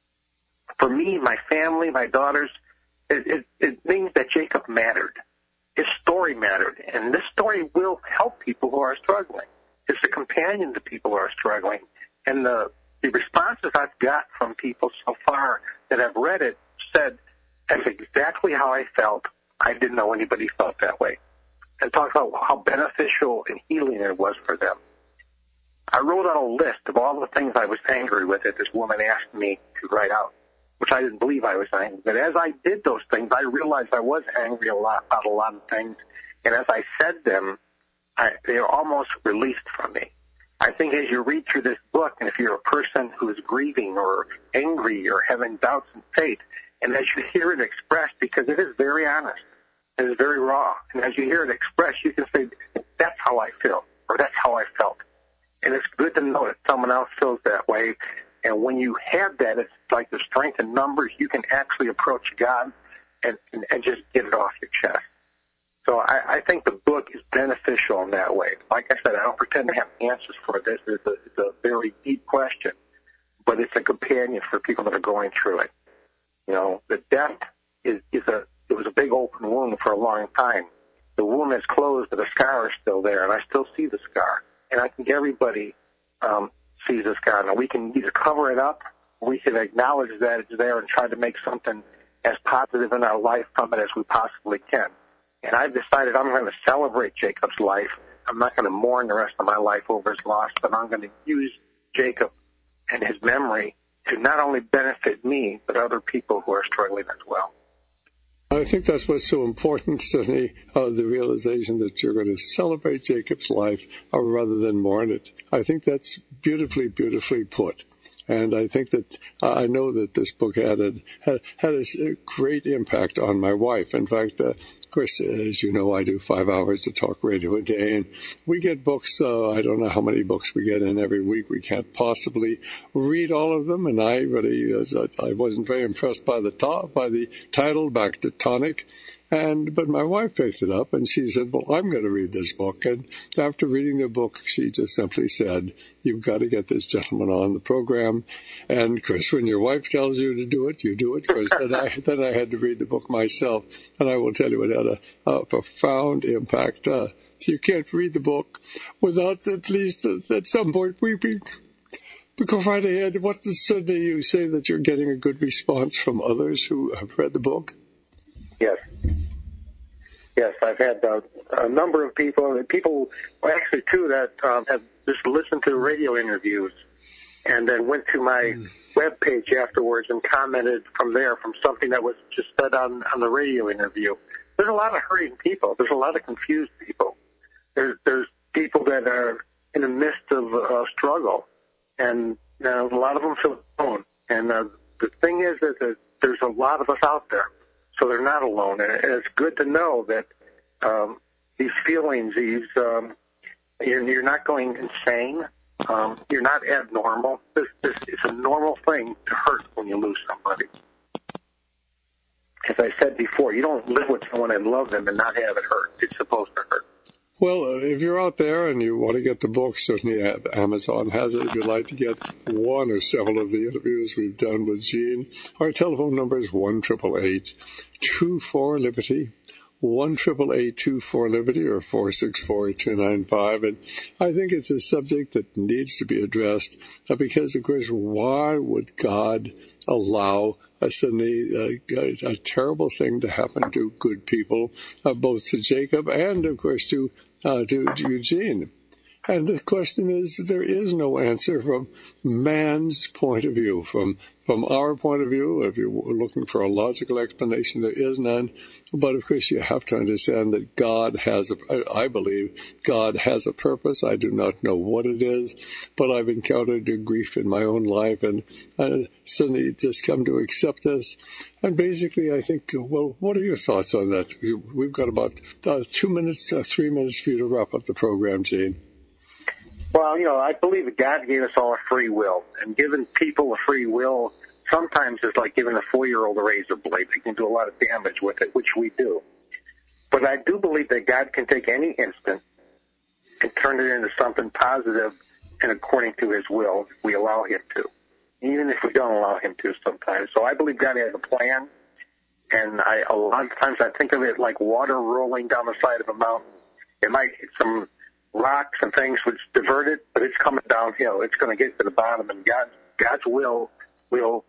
for me, my family, my daughters, it, it, it means that Jacob mattered. His story mattered. And this story will help people who are struggling. It's a companion to people who are struggling. And the, the responses I've got from people so far that have read it said, that's exactly how I felt. I didn't know anybody felt that way. And talk about how beneficial and healing it was for them. I wrote out a list of all the things I was angry with that this woman asked me to write out, which I didn't believe I was angry. But as I did those things, I realized I was angry a lot about a lot of things. And as I said them, I, they are almost released from me. I think as you read through this book, and if you're a person who is grieving or angry or having doubts in faith, and as you hear it expressed, because it is very honest, it is very raw, and as you hear it expressed, you can say, that's how I feel, or that's how I felt. And it's good to know that someone else feels that way. And when you have that, it's like the strength in numbers. You can actually approach God and, and, and just get it off your chest. So I, I think the book is beneficial in that way. Like I said, I don't pretend to have answers for this. It's a, it's a very deep question, but it's a companion for people that are going through it. You know, the death is, is a, it was a big open wound for a long time. The wound is closed, but the scar is still there, and I still see the scar. And I think everybody um, sees the scar. Now, we can either cover it up, or we can acknowledge that it's there and try to make something as positive in our life from it as we possibly can. And I've decided I'm going to celebrate Jacob's life. I'm not going to mourn the rest of my life over his loss, but I'm going to use Jacob and his memory to not only benefit me, but other people who are struggling as well. I think that's what's so important, Sidney, uh, the realization that you're going to celebrate Jacob's life uh, rather than mourn it. I think that's beautifully, beautifully put. And I think that uh, I know that this book had a, had, had a great impact on my wife. In fact, uh, of course, as you know, I do five hours of talk radio a day, and we get books. Uh, I don't know how many books we get in every week. We can't possibly read all of them, and I really, uh, I wasn't very impressed by the top, by the title, Back to Tonic. And but my wife picked it up, and she said, well, I'm going to read this book. And after reading the book, she just simply said, you've got to get this gentleman on the program. And, Chris, when your wife tells you to do it, you do it. Chris, then, I, then I had to read the book myself, and I will tell you it had a, a profound impact. Uh, so you can't read the book without at least uh, at some point weeping. But go right ahead. What does Sidney, you say that you're getting a good response from others who have read the book? Yes. Yes, I've had uh, a number of people, people, well, actually two, that um, have just listened to radio interviews and then went to my mm. web page afterwards and commented from there from something that was just said on, on the radio interview. There's a lot of hurting people. There's a lot of confused people. There's, there's people that are in the midst of uh, struggle, and you know, a lot of them feel alone. And uh, the thing is that there's a lot of us out there. So they're not alone, and it's good to know that um, these feelings, these um, you're, you're not going insane, um, you're not abnormal. This, this is a normal thing to hurt when you lose somebody. As I said before, you don't live with someone and love them and not have it hurt. It's supposed to hurt. Well, uh, if you're out there and you want to get the book, certainly Amazon has it. If you'd like to get one or several of the interviews we've done with Gene, our telephone number is one eight eight eight, two four, Liberty, one eight eight eight, two four, Liberty, or four six four, two nine five. And I think it's a subject that needs to be addressed uh, because, of course, why would God allow a, suddenly, uh, a, a terrible thing to happen to good people, uh, both to Jacob and, of course, to, uh, to, to Eugene? And the question is, there is no answer from man's point of view. From from our point of view, if you're looking for a logical explanation, there is none. But, of course, you have to understand that God has, a, I believe, God has a purpose. I do not know what it is, but I've encountered grief in my own life, and I suddenly just come to accept this. And basically, I think, well, what are your thoughts on that? We've got about uh, two minutes, uh, three minutes for you to wrap up the program, Gene. Well, you know, I believe that God gave us all a free will, and giving people a free will sometimes is like giving a four-year-old a razor blade. They can do a lot of damage with it, which we do. But I do believe that God can take any instant and turn it into something positive and according to his will if we allow him to, even if we don't allow him to sometimes. So I believe God has a plan, and I, a lot of times I think of it like water rolling down the side of a mountain. It might hit some rocks and things which divert it, but it's coming downhill. It's going to get to the bottom, and God, God's will will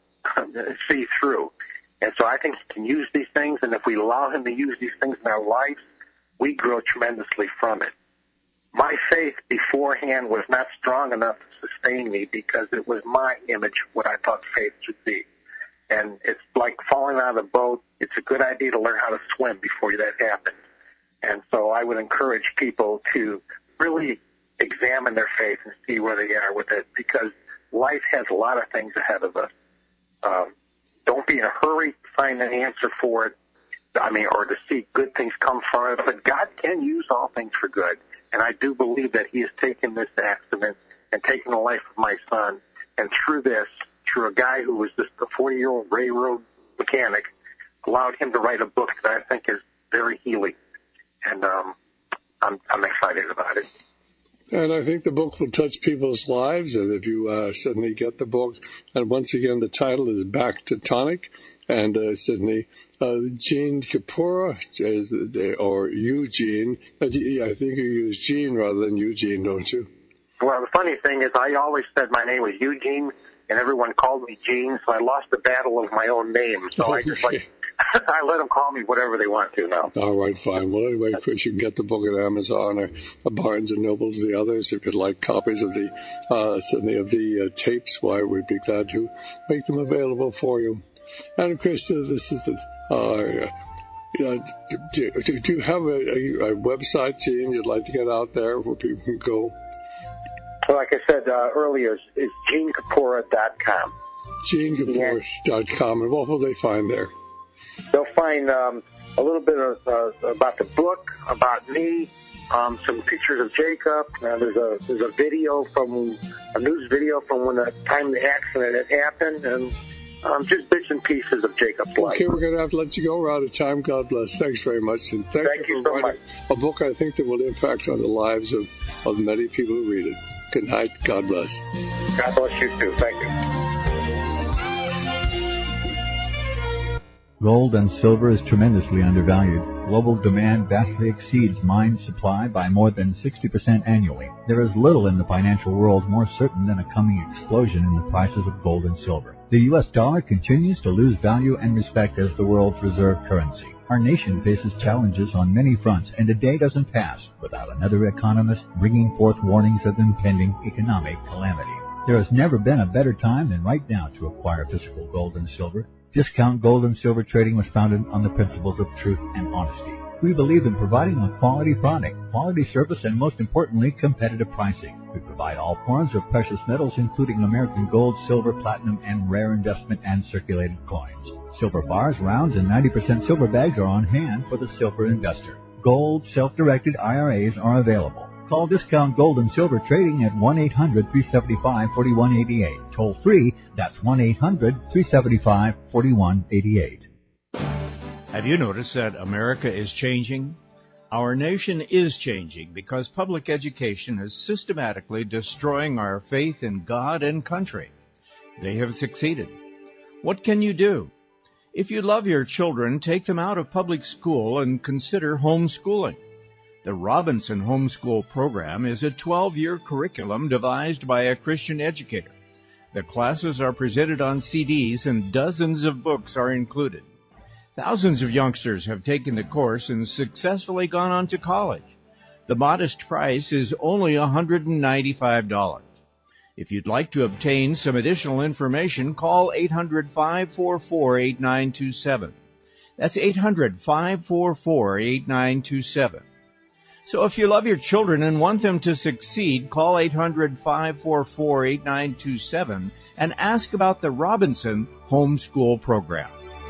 see through. And so I think he can use these things, and if we allow him to use these things in our life, we grow tremendously from it. My faith beforehand was not strong enough to sustain me because it was my image what I thought faith should be. And it's like falling out of the boat. It's a good idea to learn how to swim before that happens. And so I would encourage people to really examine their faith and see where they are with it, because life has a lot of things ahead of us. Um, don't be in a hurry to find an answer for it, I mean, or to see good things come from it. But God can use all things for good. And I do believe that he has taken this accident and taken the life of my son. And through this, through a guy who was just a forty-year-old railroad mechanic, allowed him to write a book that I think is very healing. And um, I'm, I'm excited about it. And I think the book will touch people's lives, and if you uh, suddenly get the book, and once again, the title is Back to Tonic, and uh, Sydney, uh, Gene Kapura, is the, or Eugene, I think you use Gene rather than Eugene, don't you? Well, the funny thing is I always said my name was Eugene, and everyone called me Gene, so I lost the battle of my own name. So okay. I just like, I let them call me whatever they want to now. All right, fine. Well, anyway, Chris, you can get the book at Amazon or Barnes and Nobles, the others. If you'd like copies of the uh, Sydney of the uh, tapes, why, we'd be glad to make them available for you. And Chris, uh, this is the. Uh, you know, do, do, do you have a, a, a website, Gene, you'd like to get out there where people can go? Well, like I said uh, earlier, it's, it's gene kapura dot com. gene kapura dot com, and what will they find there? They'll find um, a little bit of, uh, about the book, about me, um, some pictures of Jacob. Uh, there's a there's a video from a news video from when the time the accident had happened, and um, just bits and pieces of Jacob's life. Okay, we're going to have to let you go. We're out of time. God bless. Thanks very much, and thank, thank you, you for so writing much. A book I think that will impact on the lives of, of many people who read it. Good night. God bless. God bless you too. Thank you. Gold and silver is tremendously undervalued. Global demand vastly exceeds mine supply by more than sixty percent annually. There is little in the financial world more certain than a coming explosion in the prices of gold and silver. The U S dollar continues to lose value and respect as the world's reserve currency. Our nation faces challenges on many fronts, and a day doesn't pass without another economist bringing forth warnings of impending economic calamity. There has never been a better time than right now to acquire physical gold and silver. Discount Gold and Silver Trading was founded on the principles of truth and honesty. We believe in providing a quality product, quality service, and most importantly, competitive pricing. We provide all forms of precious metals, including American gold, silver, platinum, and rare investment and circulated coins. Silver bars, rounds, and ninety percent silver bags are on hand for the silver investor. Gold self-directed I R As are available. Call Discount Gold and Silver Trading at one eight hundred, three seven five, four one eight eight. Toll free, that's one eight hundred, three seven five, four one eight eight. Have you noticed that America is changing? Our nation is changing because public education is systematically destroying our faith in God and country. They have succeeded. What can you do? If you love your children, take them out of public school and consider homeschooling. The Robinson Homeschool Program is a twelve-year curriculum devised by a Christian educator. The classes are presented on C Ds and dozens of books are included. Thousands of youngsters have taken the course and successfully gone on to college. The modest price is only one hundred ninety-five dollars. If you'd like to obtain some additional information, call eight hundred, five four four, eight nine two seven. That's eight hundred, five four four, eight nine two seven. So if you love your children and want them to succeed, call eight hundred, five four four, eight nine two seven and ask about the Robinson Homeschool Program.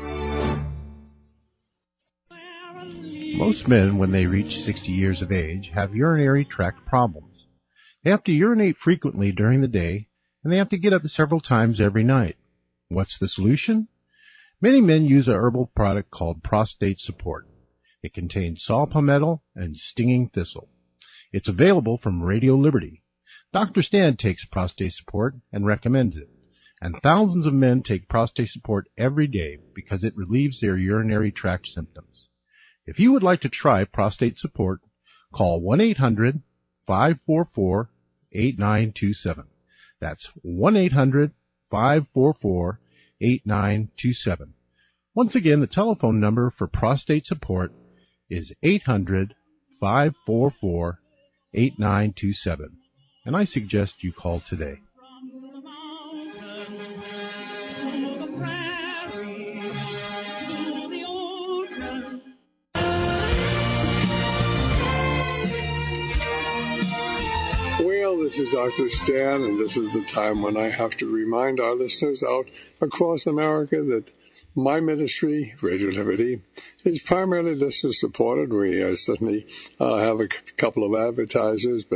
Most men, when they reach sixty years of age, have urinary tract problems. They have to urinate frequently during the day, and they have to get up several times every night. What's the solution? Many men use a herbal product called Prostate Support. It contains saw palmetto and stinging thistle. It's available from Radio Liberty. Doctor Stan takes Prostate Support and recommends it. And thousands of men take Prostate Support every day because it relieves their urinary tract symptoms. If you would like to try Prostate Support, call one eight hundred, five four four, eight nine two seven. That's one eight hundred, five four four, eight nine two seven. Once again, the telephone number for Prostate Support is eight hundred, five four four, eight nine two seven. And I suggest you call today. Well, this is Doctor Stan, and this is the time when I have to remind our listeners out across America that my ministry, Radio Liberty, is primarily listener-supported. We uh, certainly uh, have a c- couple of advertisers, but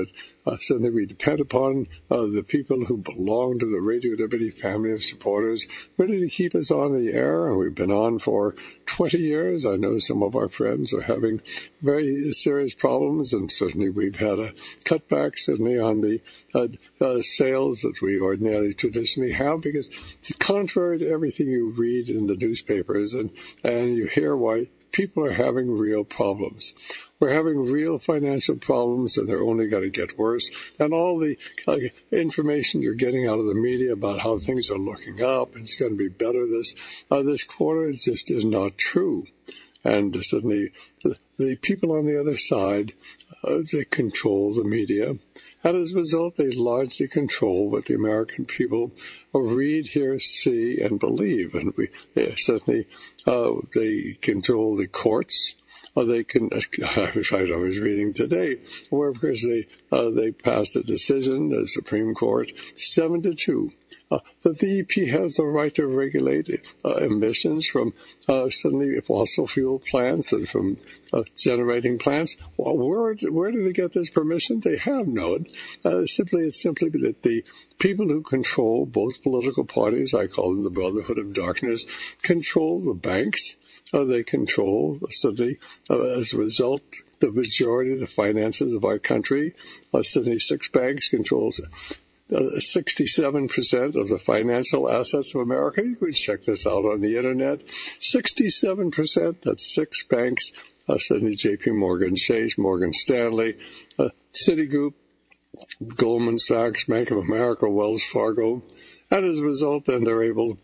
Uh, certainly we depend upon uh, the people who belong to the Radio Liberty family of supporters, ready to keep us on the air. And we've been on for twenty years. I know some of our friends are having very serious problems, and certainly we've had a cutback, certainly on the uh, uh, sales that we ordinarily traditionally have, because contrary to everything you read in the newspapers and, and you hear why people are having real problems. We're having real financial problems, and they're only going to get worse. And all the uh, information you're getting out of the media about how things are looking up, it's going to be better this uh, this quarter, it just is not true. And certainly the, the people on the other side, uh, they control the media. And as a result, they largely control what the American people read, hear, see, and believe. And we they certainly uh, they control the courts. Or they can. I was reading today, where of course they uh, they passed a decision, the Supreme Court, seven to two, uh, that the E P has the right to regulate uh, emissions from uh, suddenly fossil fuel plants and from uh, generating plants. Well, where where do they get this permission? They have none. Uh, simply, it's simply that the people who control both political parties, I call them the Brotherhood of Darkness, control the banks. Uh, they control, certainly, uh, as a result, the majority of the finances of our country. Uh, seventy-six banks controls uh, sixty-seven percent of the financial assets of America. You can check this out on the Internet. sixty-seven percent, that's six banks, uh, certainly J P Morgan Chase, Morgan Stanley, uh, Citigroup, Goldman Sachs, Bank of America, Wells Fargo. And as a result, then they're able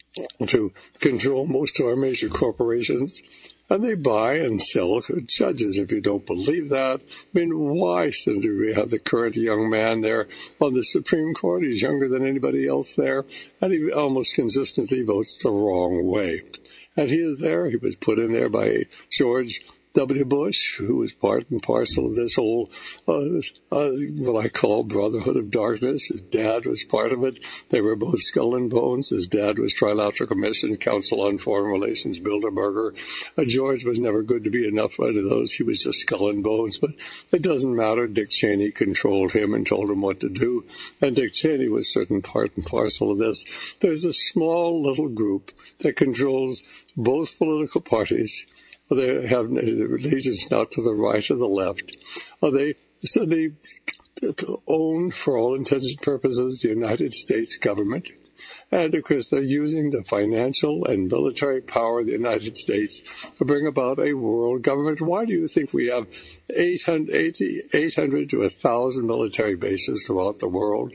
to control most of our major corporations, and they buy and sell judges. If you don't believe that, I mean, why do we have the current young man there on the Supreme Court? He's younger than anybody else there, and he almost consistently votes the wrong way. And he is there. He was put in there by George W. Bush, who was part and parcel of this whole, uh, uh, what I call Brotherhood of Darkness. His dad was part of it. They were both skull and bones. His dad was Trilateral Commission, Council on Foreign Relations, Bilderberger. Uh, George was never good to be enough out of those. He was just skull and bones. But it doesn't matter. Dick Cheney controlled him and told him what to do. And Dick Cheney was certain part and parcel of this. There's a small little group that controls both political parties. They have allegiance now to the right or the left. They suddenly own, for all intents and purposes, the United States government. And, of course, they're using the financial and military power of the United States to bring about a world government. Why do you think we have eight hundred to one thousand military bases throughout the world?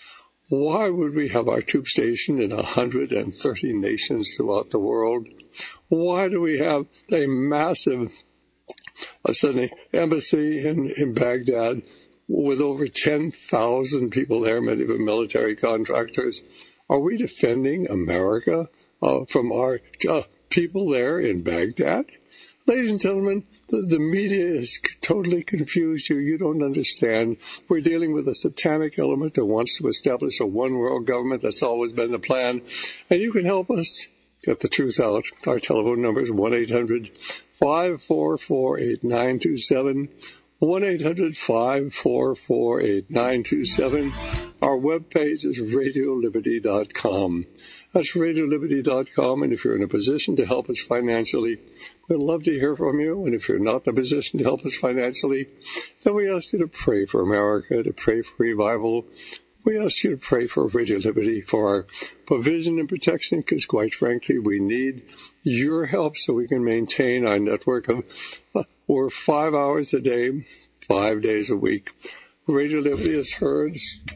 Why would we have our troop stationed in one hundred thirty nations throughout the world? Why do we have a massive uh, suddenly embassy in, in Baghdad with over ten thousand people there, many of them military contractors? Are we defending America uh, from our uh, people there in Baghdad? Ladies and gentlemen, the, the media is totally confused you. You don't understand. We're dealing with a satanic element that wants to establish a one-world government. That's always been the plan. And you can help us get the truth out. Our telephone number is one eight hundred five four four eight nine two seven, one eight hundred five four four eight nine two seven. Our webpage is radio liberty dot com. That's radio liberty dot com, and if you're in a position to help us financially, we'd love to hear from you. And if you're not in a position to help us financially, then we ask you to pray for America, to pray for revival. We ask you to pray for Radio Liberty, for our provision and protection, because quite frankly, we need your help so we can maintain our network of uh, over five hours a day, five days a week. Radio Liberty is heard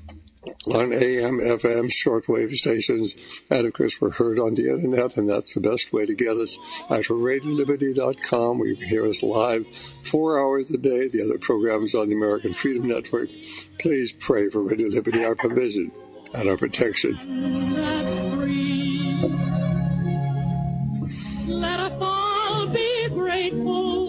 on A M, F M, shortwave stations, and of course we're heard on the Internet, and that's the best way to get us at radio liberty dot com, where you can hear us live four hours a day. The other programs on the American Freedom Network. Please pray for Radio Liberty, our provision and our protection. Let us all be grateful.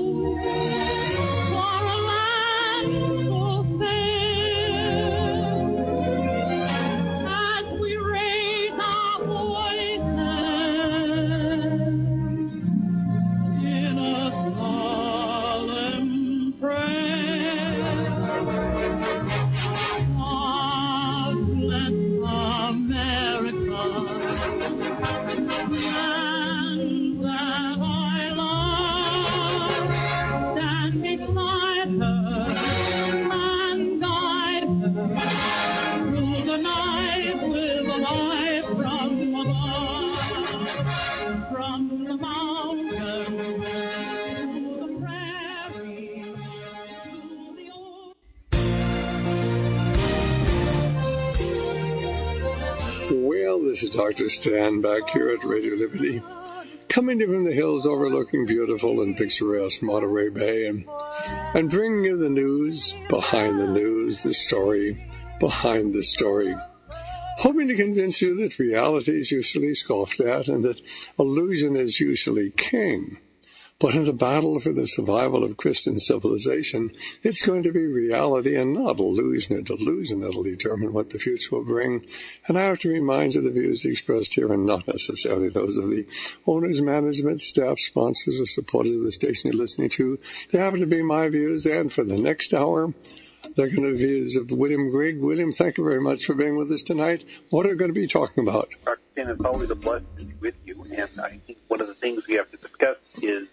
This is Doctor Stan back here at Radio Liberty, coming to you from the hills overlooking beautiful and picturesque Monterey Bay, and, and bringing you the news behind the news, the story behind the story. Hoping to convince you that reality is usually scoffed at and that illusion is usually king. But in the battle for the survival of Christian civilization, it's going to be reality and not illusion or delusion that will determine what the future will bring. And I have to remind you the views expressed here are not necessarily those of the owners, management, staff, sponsors, or supporters of the station you're listening to. They happen to be my views, and for the next hour, they're going to be views of William Grigg. William, thank you very much for being with us tonight. What are we going to be talking about? Doctor Stan, it's always a blessing to be with you, and I think one of the things we have to discuss is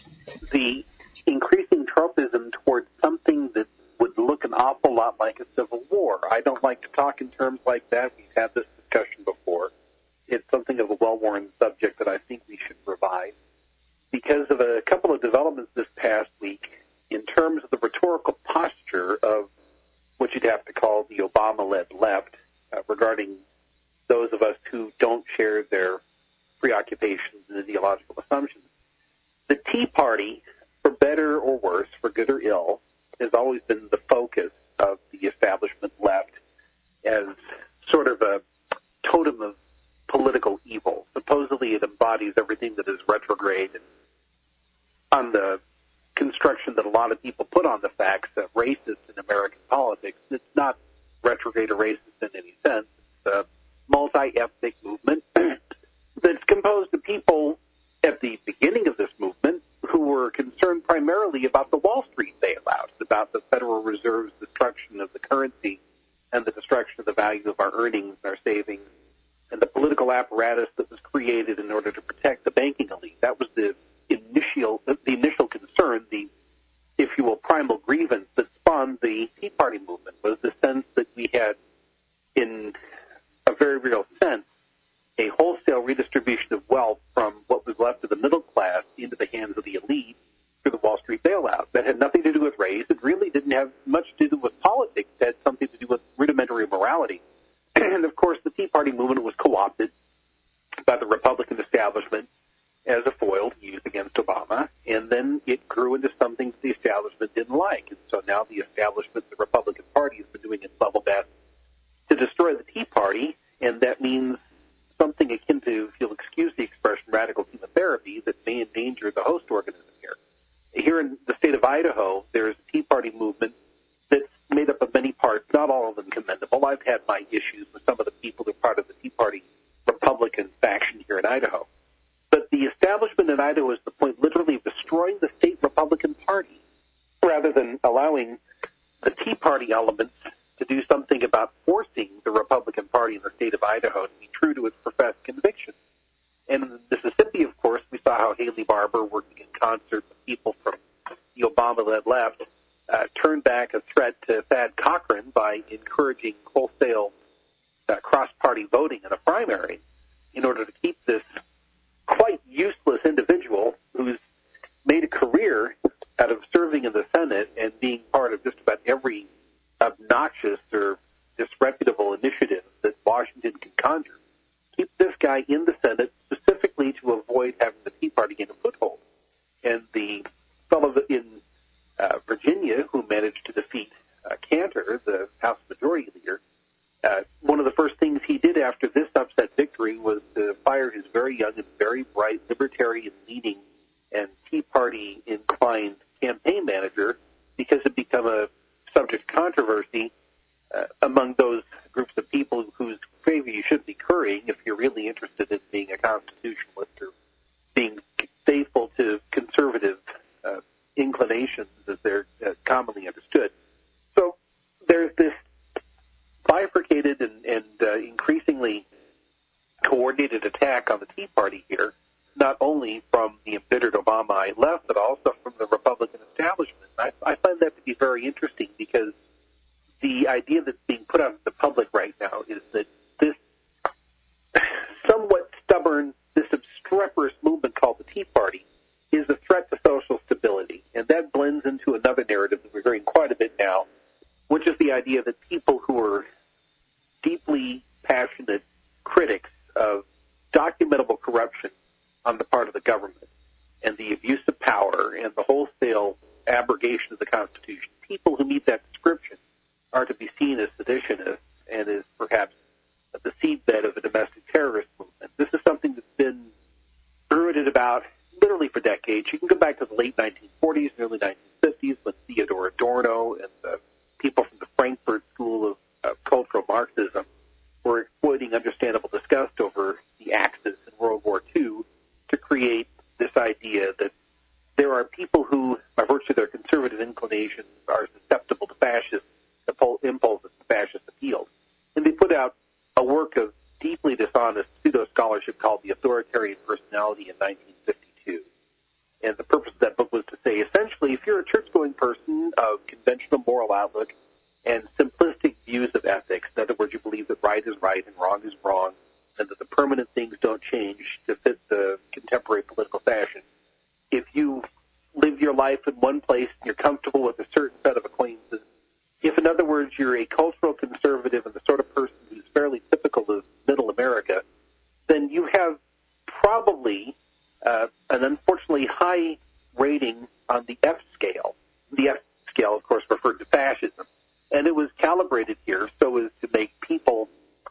the increasing tropism towards something that would look an awful lot like a civil war. I don't like to talk in terms like that. We've had this discussion before. It's something of a well-worn subject that I think we should revive because of a couple of developments this past week in terms of the rhetorical posture of what you'd have to call the Obama-led left uh, regarding those of us who don't share their preoccupations and ideological assumptions. The Tea Party, for better or worse, for good or ill, has always been the focus of the establishment left as sort of a totem of political evil. Supposedly it embodies everything that is retrograde and on the construction that a lot of people put on the facts that racist in American politics. It's not retrograde or racist in any sense. It's a multi-ethnic movement that's composed of people at the beginning of this movement who were concerned primarily about the Wall Street bailouts, about the Federal Reserve's destruction of the currency and the destruction of the value of our earnings and our savings and the political apparatus that was created in order to protect the banking elite. That was the initial, the initial concern, the, if you will, primal grievance that spawned the Tea Party movement, was the sense that we had, in a very real sense, a wholesale redistribution of wealth from what was left of the middle class into the hands of the elite through the Wall Street bailout. That had nothing to do with race. It really didn't have much to do with politics. It had something to do with rudimentary morality. And, of course, the Tea Party movement was co-opted by the Republican establishment as a foil to use against Obama, and then it grew into something the establishment didn't like. And so now the establishment, the Republican Party, has been doing its level best to destroy the Tea Party, and that means something akin to, if you'll excuse the expression, radical chemotherapy that may endanger the host organism here. Here in the state of Idaho, there is a Tea Party movement that's made up of many parts, not all of them commendable. I've had my issues with some of the people who are part of the Tea Party Republican faction here in Idaho. But the establishment in Idaho is the point literally of destroying the state Republican Party rather than allowing the Tea Party elements to do something about forcing the Republican Party in the state of Idaho to be true to its professed convictions. And in Mississippi, of course, we saw how Haley Barbour, working in concert with people from the Obama-led left, uh, turned back a threat to Thad Cochran by encouraging wholesale uh, cross-party voting in a primary in order to keep this quite useless individual who's made a career out of serving in the Senate and being part of just about every obnoxious or disreputable initiative that Washington can conjure. Keep this guy in the Senate specifically to avoid having the Tea Party gain a foothold. And the fellow in uh, Virginia who managed to defeat uh, Cantor, the House Majority Leader, uh, one of the first things he did after this upset victory was to fire his very young and very bright libertarian-leaning and Tea Party-inclined campaign manager because it became a subject of controversy uh, among those groups of people whose favor you should be currying if you're really interested in being a constitutionalist or being faithful to conservative uh, inclinations as they're uh, commonly understood. So there's this bifurcated and, and uh, increasingly coordinated attack on the Tea Party here, not only from the embittered Obama left, but also from the Republican establishment. I, I find that to be very interesting because the idea that's being put out in the public right now is that this somewhat stubborn, this obstreperous movement called the Tea Party is a threat to social stability. And that blends into another narrative that we're hearing quite a bit now, which is the idea that people who are deeply passionate critics of documentable corruption on the part of the government and the abuse of power and the wholesale abrogation of the Constitution, people who meet that description are to be seen as seditionists and as perhaps the seedbed of a domestic terrorist movement. This is something that's been bruited about literally for decades. You can go back to the late nineteen forties and early nineteen fifties when Theodore Adorno and the people from the Frankfurt School of uh, Cultural Marxism were exploiting understandable disgust over the Axis in World War Two to create this idea that there are people who, by virtue of their conservative inclinations, are susceptible to fascist impulses, to fascist appeals. And they put out a work of deeply dishonest pseudo-scholarship called The Authoritarian Personality in nineteen fifty-two. And the purpose of that book was to say, essentially, if you're a church-going person of conventional moral outlook and simplistic views of ethics, in other words, you believe that right is right and wrong is wrong, and that the permanent things don't change to fit the contemporary political fashion, if you live your life in one place and you're comfortable with a certain set of acquaintances, if, in other words, you're a cultural conservative and the sort of person who's fairly typical of middle America, then you have probably uh, an unfortunately high rating on the F scale. The F scale, of course, referred to fascism. And it was calibrated here so as to make people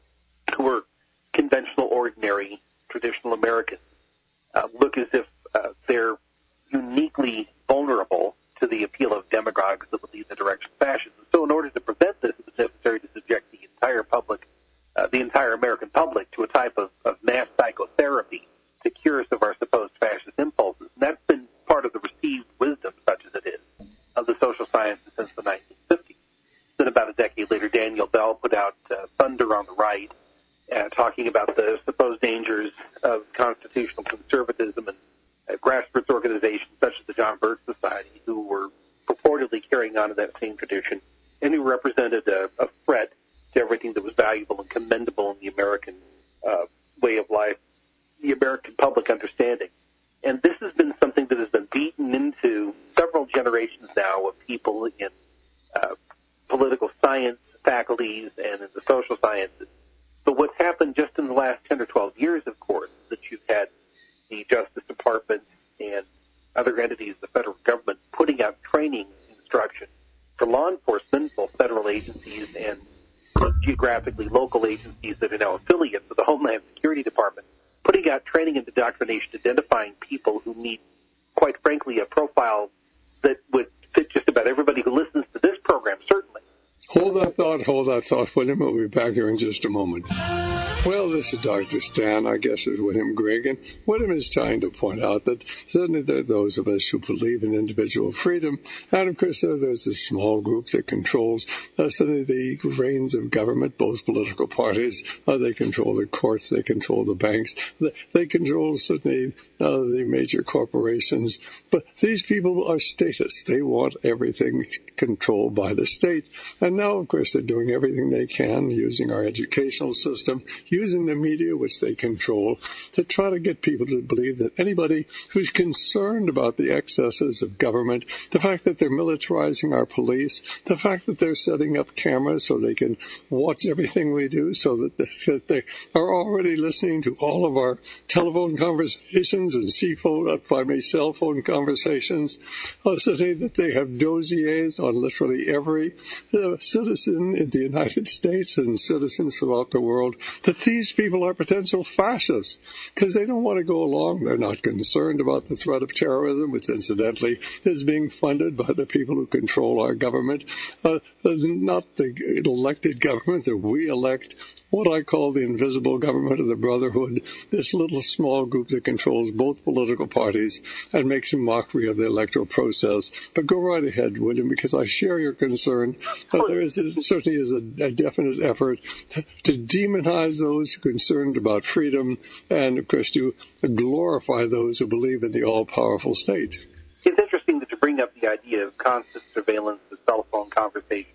who were conventional, ordinary, traditional Americans uh, look as if uh, they're uniquely vulnerable to the appeal of demagogues that would lead in the direction of fascism. So in order to prevent this, it was necessary to subject the entire public, uh, the entire American public, to a type of, of mass psychotherapy to cure us of our supposed fascist impulses. And that's been part of the received wisdom, such as it is, of the social sciences since the nineteen fifties. Then about a decade later, Daniel Bell put out uh, Thunder on the Right, uh, talking about the supposed dangers of constitutional conservatism and uh, grassroots organizations such as the John Birch Society, who were purportedly carrying on in that same tradition and who represented a, a threat to everything that was valuable and commendable in the American uh, way of life, the American public understanding. And this has been something that has been beaten into several generations now of people in uh, political science faculties and in the social sciences. But what's happened just in the last ten or twelve years, of course, is that you've had the Justice Department and other entities, the federal government, putting out training instruction for law enforcement, both federal agencies and geographically local agencies that are now affiliates of the Homeland Security Department, putting out training and indoctrination, identifying people who meet, quite frankly, a profile that would fit just about everybody who listens to this program, certainly. Hold that thought, hold that thought, William. We'll be back here in just a moment. Well, this is Doctor Stan. Our guest is William Grigg, and William is trying to point out that certainly there are those of us who believe in individual freedom, and of course there's a small group that controls uh, certainly the reins of government, both political parties. Uh, they control the courts, they control the banks, they, they control certainly uh, the major corporations. But these people are statists. They want everything controlled by the state. And now, of course, they're doing everything they can, using our educational system, using the media, which they control, to try to get people to believe that anybody who's concerned about the excesses of government, the fact that they're militarizing our police, the fact that they're setting up cameras so they can watch everything we do, so that they, that they are already listening to all of our telephone conversations and C phone, uh, pardon me, cell phone conversations, uh, saying that they have dossiers on literally every uh, citizen in the United States and citizens throughout the world, that these people are potential fascists because they don't want to go along. They're not concerned about the threat of terrorism, which incidentally is being funded by the people who control our government, uh, not the elected government that we elect. What I call the invisible government of the Brotherhood, this little small group that controls both political parties and makes a mockery of the electoral process. But go right ahead, William, because I share your concern. Uh, there is a, certainly is a, a definite effort to, to demonize those who are concerned about freedom and, of course, to glorify those who believe in the all-powerful state. It's interesting that you bring up the idea of constant surveillance of cell phone conversations,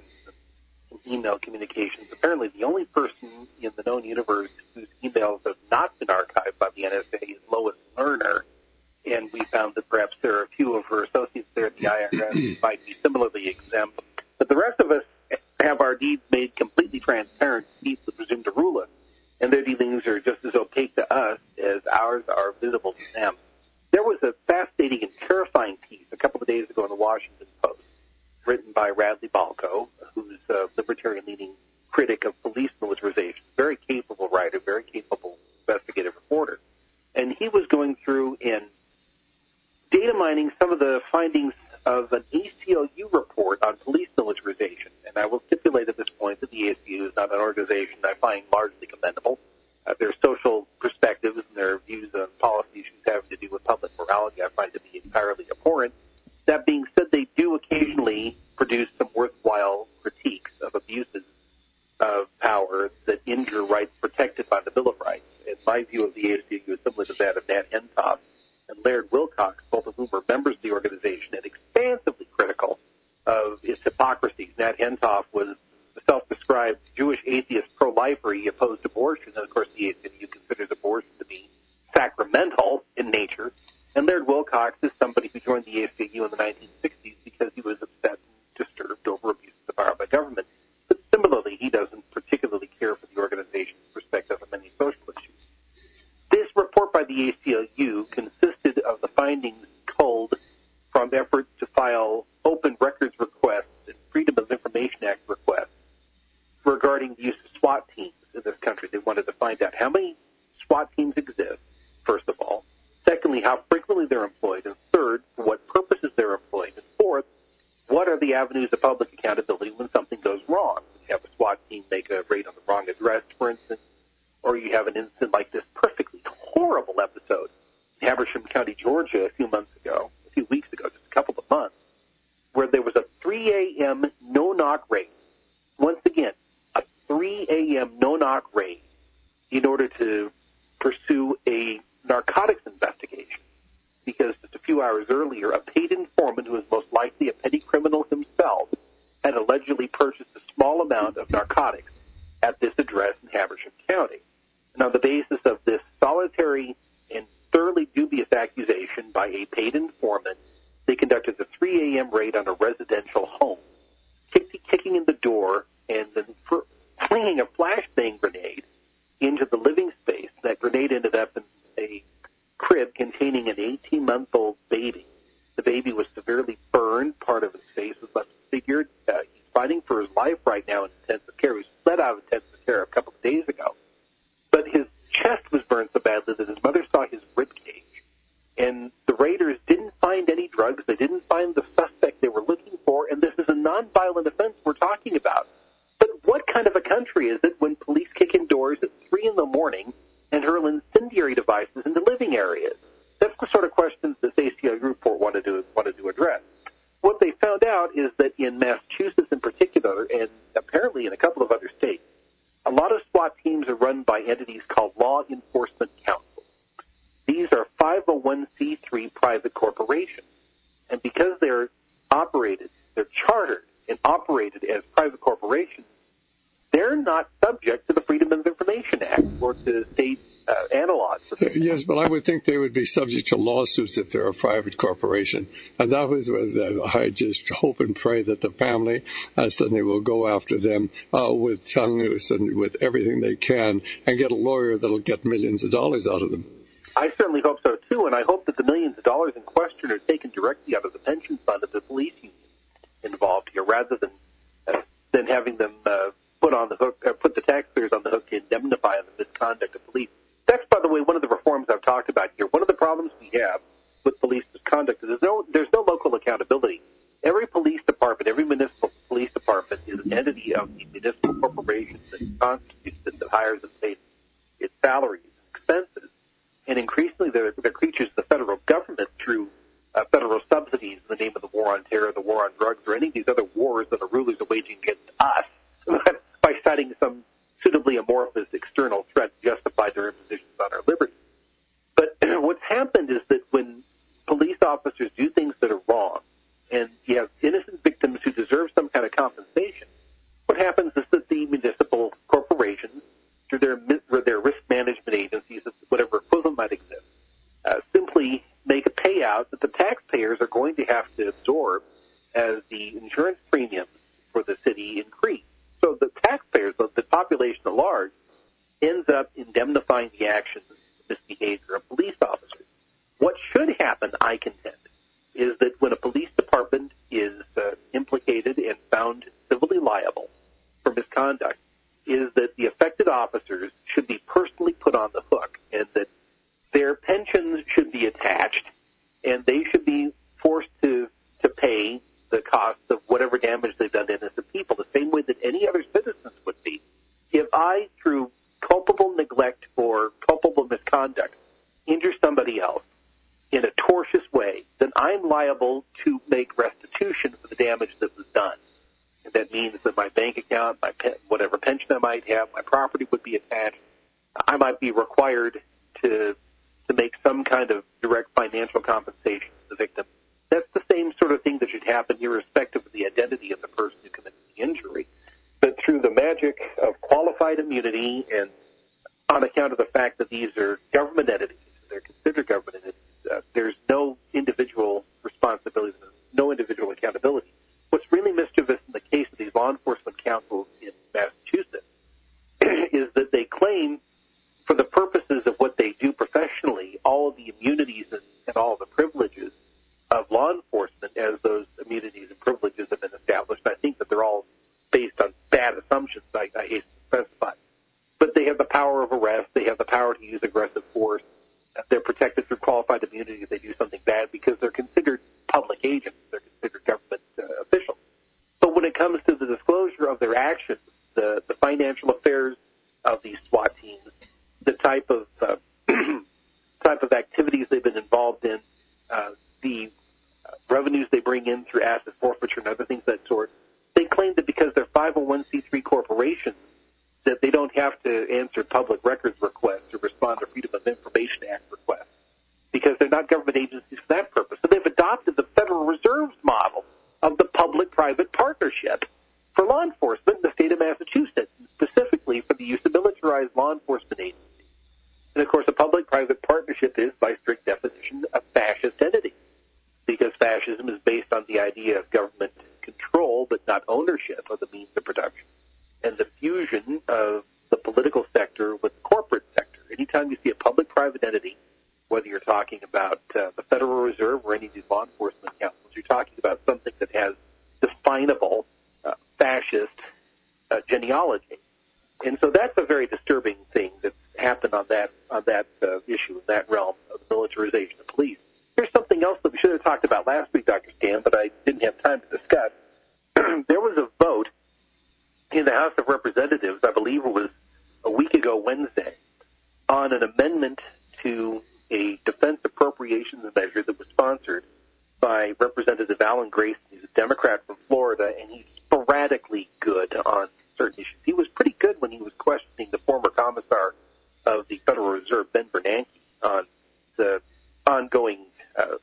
email communications. Apparently the only person in the known universe whose emails have not been archived by the N S A is Lois Lerner, and we found that perhaps there are a few of her associates there at the I R S who might be similarly exempt. But the rest of us have our deeds made completely transparent to people presumed to rule us, and their dealings are just as opaque take to us as ours are visible to them. There was a fascinating and terrifying piece a couple of days ago in the Washington Post, written by Radley Balko, who's a libertarian-leaning critic of police militarization, very capable writer, very capable investigative reporter. And he was going through and data mining some of the findings of an A C L U report on police militarization. And I will stipulate at this point that the A C L U is not an organization I find largely commendable. Uh, their social perspectives and their views on policy issues having to do with public morality I find to be entirely abhorrent. That being said, they do occasionally produce some worthwhile critiques of abuses of power that injure rights protected by the Bill of Rights. And my view of the A C L U is similar to that of Nat Hentoff and Laird Wilcox, both of whom are members of the organization and expansively critical of its hypocrisies. Nat Hentoff was a self-described Jewish atheist pro-lifer. He opposed abortion, and of course the A C L U considers abortion to be sacramental in nature. And Laird Wilcox is somebody who joined the A C L U in the nineteen sixties because he was upset and disturbed over abuses of power by government. But similarly, he doesn't particularly care for the organization's perspective on many social issues. This report by the A C L U consisted of the findings culled from efforts to file open records requests and Freedom of Information Act requests regarding the use of SWAT teams in this country. They wanted to find out how many SWAT teams exist, first of all. Secondly, how frequently they're employed. And third, for what purposes they're employed. And fourth, what are the avenues of public accountability when something goes wrong? You have a SWAT team make a raid on the wrong address, for instance, or you have an incident like this perfectly horrible episode in Habersham County, Georgia, a few months ago, a few weeks ago, just a couple of months, where there was a three a.m. no-knock raid. Once again, a three a.m. no-knock raid in order to pursue a narcotics investigation, because just a few hours earlier, a paid informant who was most likely a petty criminal himself had allegedly purchased a small amount of narcotics at this address in Habersham County. And on the basis of this solitary and thoroughly dubious accusation by a paid informant, they conducted the three a.m. raid on a residential home, kick- kicking in the door and then fr- flinging a flashbang grenade into the living space. That grenade ended up in a crib containing an eighteen-month-old baby. The baby was severely burned. Part of his face was left disfigured. Uh, he's fighting for his life right now in intensive care. He was let out of intensive care a couple of days ago. But his chest was burned so badly that his mother saw his rib cage. And the raiders didn't find any drugs. They didn't find the suspect they were looking for. And this is a nonviolent offense we're talking about. But what kind of a country is it when police kick in doors at three in the morning and hurl incendiary devices into living areas? That's the sort of questions this A C L U report wanted to, wanted to address. What they found out is that in Massachusetts in particular, and apparently in a couple of other states, a lot of SWAT teams are run by entities called law enforcement councils. These are five oh one c three private corporations. And because they're operated, they're chartered and operated as private corporations, they're not subject to the Freedom of Information Act or to state uh, analogs. Yes, but I would think they would be subject to lawsuits if they're a private corporation. And that was what I just hope and pray that the family uh, suddenly will go after them uh, with tongue loose and with everything they can and get a lawyer that'll get millions of dollars out of them. I certainly hope so, too, and I hope that the millions of dollars in question are taken directly out of the pension fund of the police union involved here, rather than uh, than having them uh, put on the hook, uh, put the taxpayers on the hook to indemnify the misconduct of police. That's, by the way, one of the reforms I've talked about here. One of the problems we have with police misconduct is there's no, there's no local accountability. Every police department, every municipal police department is an entity of the municipal corporation that constitutes it, that hires and pays its salaries and expenses. And increasingly, they're, they're creatures of the federal government through uh, federal subsidies in the name of the war on terror, the war on drugs, or any of these other wars that the rulers are waging against us by citing some suitably amorphous external threat to justify their impositions on our liberty. But what's happened is that when police officers do things that are wrong, and you have innocent victims who deserve some kind of compensation, what happens is that the municipal corporations, through their, their risk management agencies, whatever equivalent might exist, uh, simply make a payout that the taxpayers are going to have to absorb as the insurance premiums for the city increase. So the taxpayers, the population at large, ends up in indemnifying the actions and misbehavior of police officers. What should happen, I contend, is that when a police department is uh, implicated and found civilly liable for misconduct, is that the affected officers should be personally put on the hook, and that their pensions should be attached, and they should be forced to, to pay the costs of whatever damage they've done to innocent people, the same way that any other citizens would be. If I, through culpable neglect or culpable misconduct, injure somebody else in a tortious way, then I'm liable to make restitution for the damage that was done. And that means that my bank account, my pe- whatever pension I might have, my property would be attached. I might be required to to make some kind of direct financial compensation to the victim. That's the same sort of thing that should happen irrespective of the identity of the person who committed the injury. But through the magic of qualified immunity and on account of the fact that these are government entities, they're considered government entities, uh, there's no individual responsibility, no individual accountability. What's really mischievous in the case of these law enforcement councils in Massachusetts is that they claim, for the purposes of what they do professionally, all of the immunities and, and all of the privileges of law enforcement as those immunities and privileges have been established. I think that they're all based on bad assumptions, I, I hate to specify. But they have the power of arrest. They have the power to use aggressive force. They're protected through qualified immunity if they do something bad because they're considered public agents. They're considered government uh, officials. But when it comes to the disclosure of their actions, the, the financial affairs of these SWAT teams, the type of uh, type of activities they've been involved in, uh, the uh, revenues they bring in through asset forfeiture and other things of that sort, they claim that because they're five oh one c three corporations, that they don't have to answer public records requests or respond to Freedom of Information Act requests because they're not government agencies for that purpose. So they've adopted the Federal Reserve's model of the public-private partnership for law enforcement in the state of Massachusetts, specifically for the use of militarized law enforcement agencies. And, of course, a public-private partnership is, by strict definition, a fascist entity because fascism is based on the idea of government control but not ownership of the means of production, and the fusion of the political sector with the corporate sector. Anytime you see a public-private entity, whether you're talking about uh, the Federal Reserve or any of these law enforcement councils, you're talking about something that has definable uh, fascist uh, genealogy. And so that's a very disturbing thing that's happened on that on that uh, issue, in that realm of the militarization of police. Here's something else that we should have talked about last week, Doctor Stan, but I didn't have time to discuss. There was a vote in the House of Representatives, I believe it was a week ago Wednesday, on an amendment to a defense appropriations measure that was sponsored by Representative Alan Grayson. He's a Democrat from Florida, and he's sporadically good on certain issues. He was pretty good when he was questioning the former commissar of the Federal Reserve, Ben Bernanke, on the ongoing uh,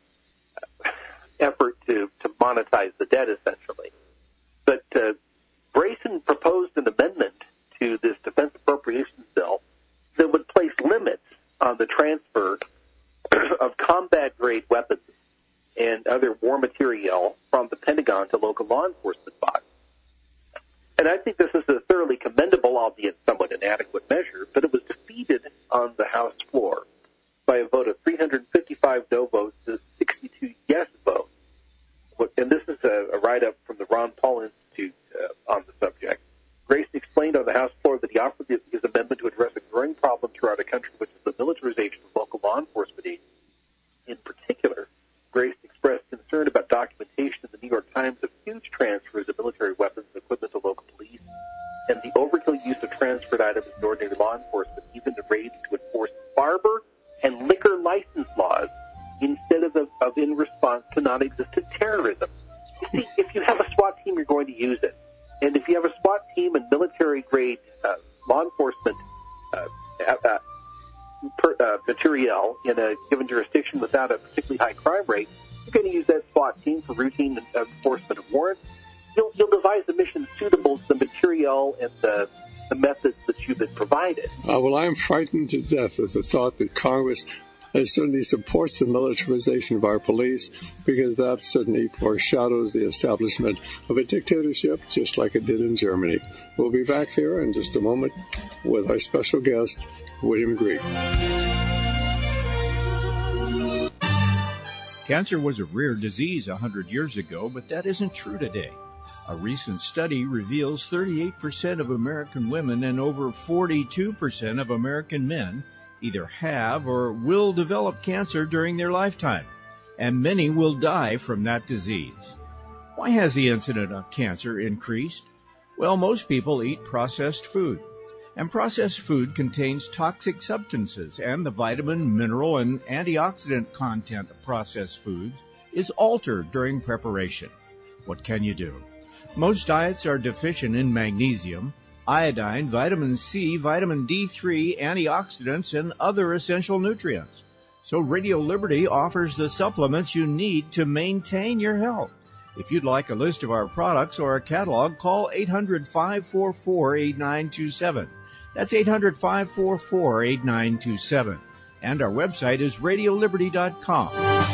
effort to, to monetize the debt, essentially. But uh, Grayson proposed an amendment to this defense appropriations bill that would place limits on the transfer of combat-grade weapons and other war material from the Pentagon to local law enforcement bodies. And I think this is a thoroughly commendable, albeit somewhat inadequate measure, but it was defeated on the House floor by a vote of three hundred fifty-five no votes to sixty-two yes votes. And this is a, a write-up from the Ron Paul Institute uh, on the subject. Grayson explained on the House floor that he offered his amendment to address a growing problem throughout our country, which is the militarization of local law enforcement agencies. In particular, Grayson expressed concern about documentation in the New York Times of huge transfers of military weapons and equipment to local police and the overkill use of transferred items in ordinary law enforcement, even to raids to enforce barber and liquor license laws instead of, of in response to non-existent terrorism. You see, if you have a SWAT team, you're going to use it. And if you have a SWAT team and military-grade uh, law enforcement uh, uh, per, uh, material in a given jurisdiction without a particularly high crime rate, you're going to use that SWAT team for routine enforcement of warrants. You'll, you'll devise a mission suitable to the material and the, the methods that you've been provided. Uh, well, I'm frightened to death at the thought that Congress It certainly supports the militarization of our police, because that certainly foreshadows the establishment of a dictatorship, just like it did in Germany. We'll be back here in just a moment with our special guest, William Grieg. Cancer was a rare disease one hundred years ago, but that isn't true today. A recent study reveals thirty-eight percent of American women and over forty-two percent of American men either have or will develop cancer during their lifetime, and many will die from that disease. Why has the incidence of cancer increased? Well, most people eat processed food, and processed food contains toxic substances, and the vitamin, mineral, and antioxidant content of processed foods is altered during preparation. What can you do? Most diets are deficient in magnesium, iodine, vitamin C, vitamin D three, antioxidants, and other essential nutrients. So Radio Liberty offers the supplements you need to maintain your health. If you'd like a list of our products or a catalog, call eight hundred, five four four, eight nine two seven. That's eight hundred, five four four, eight nine two seven. And our website is radio liberty dot com.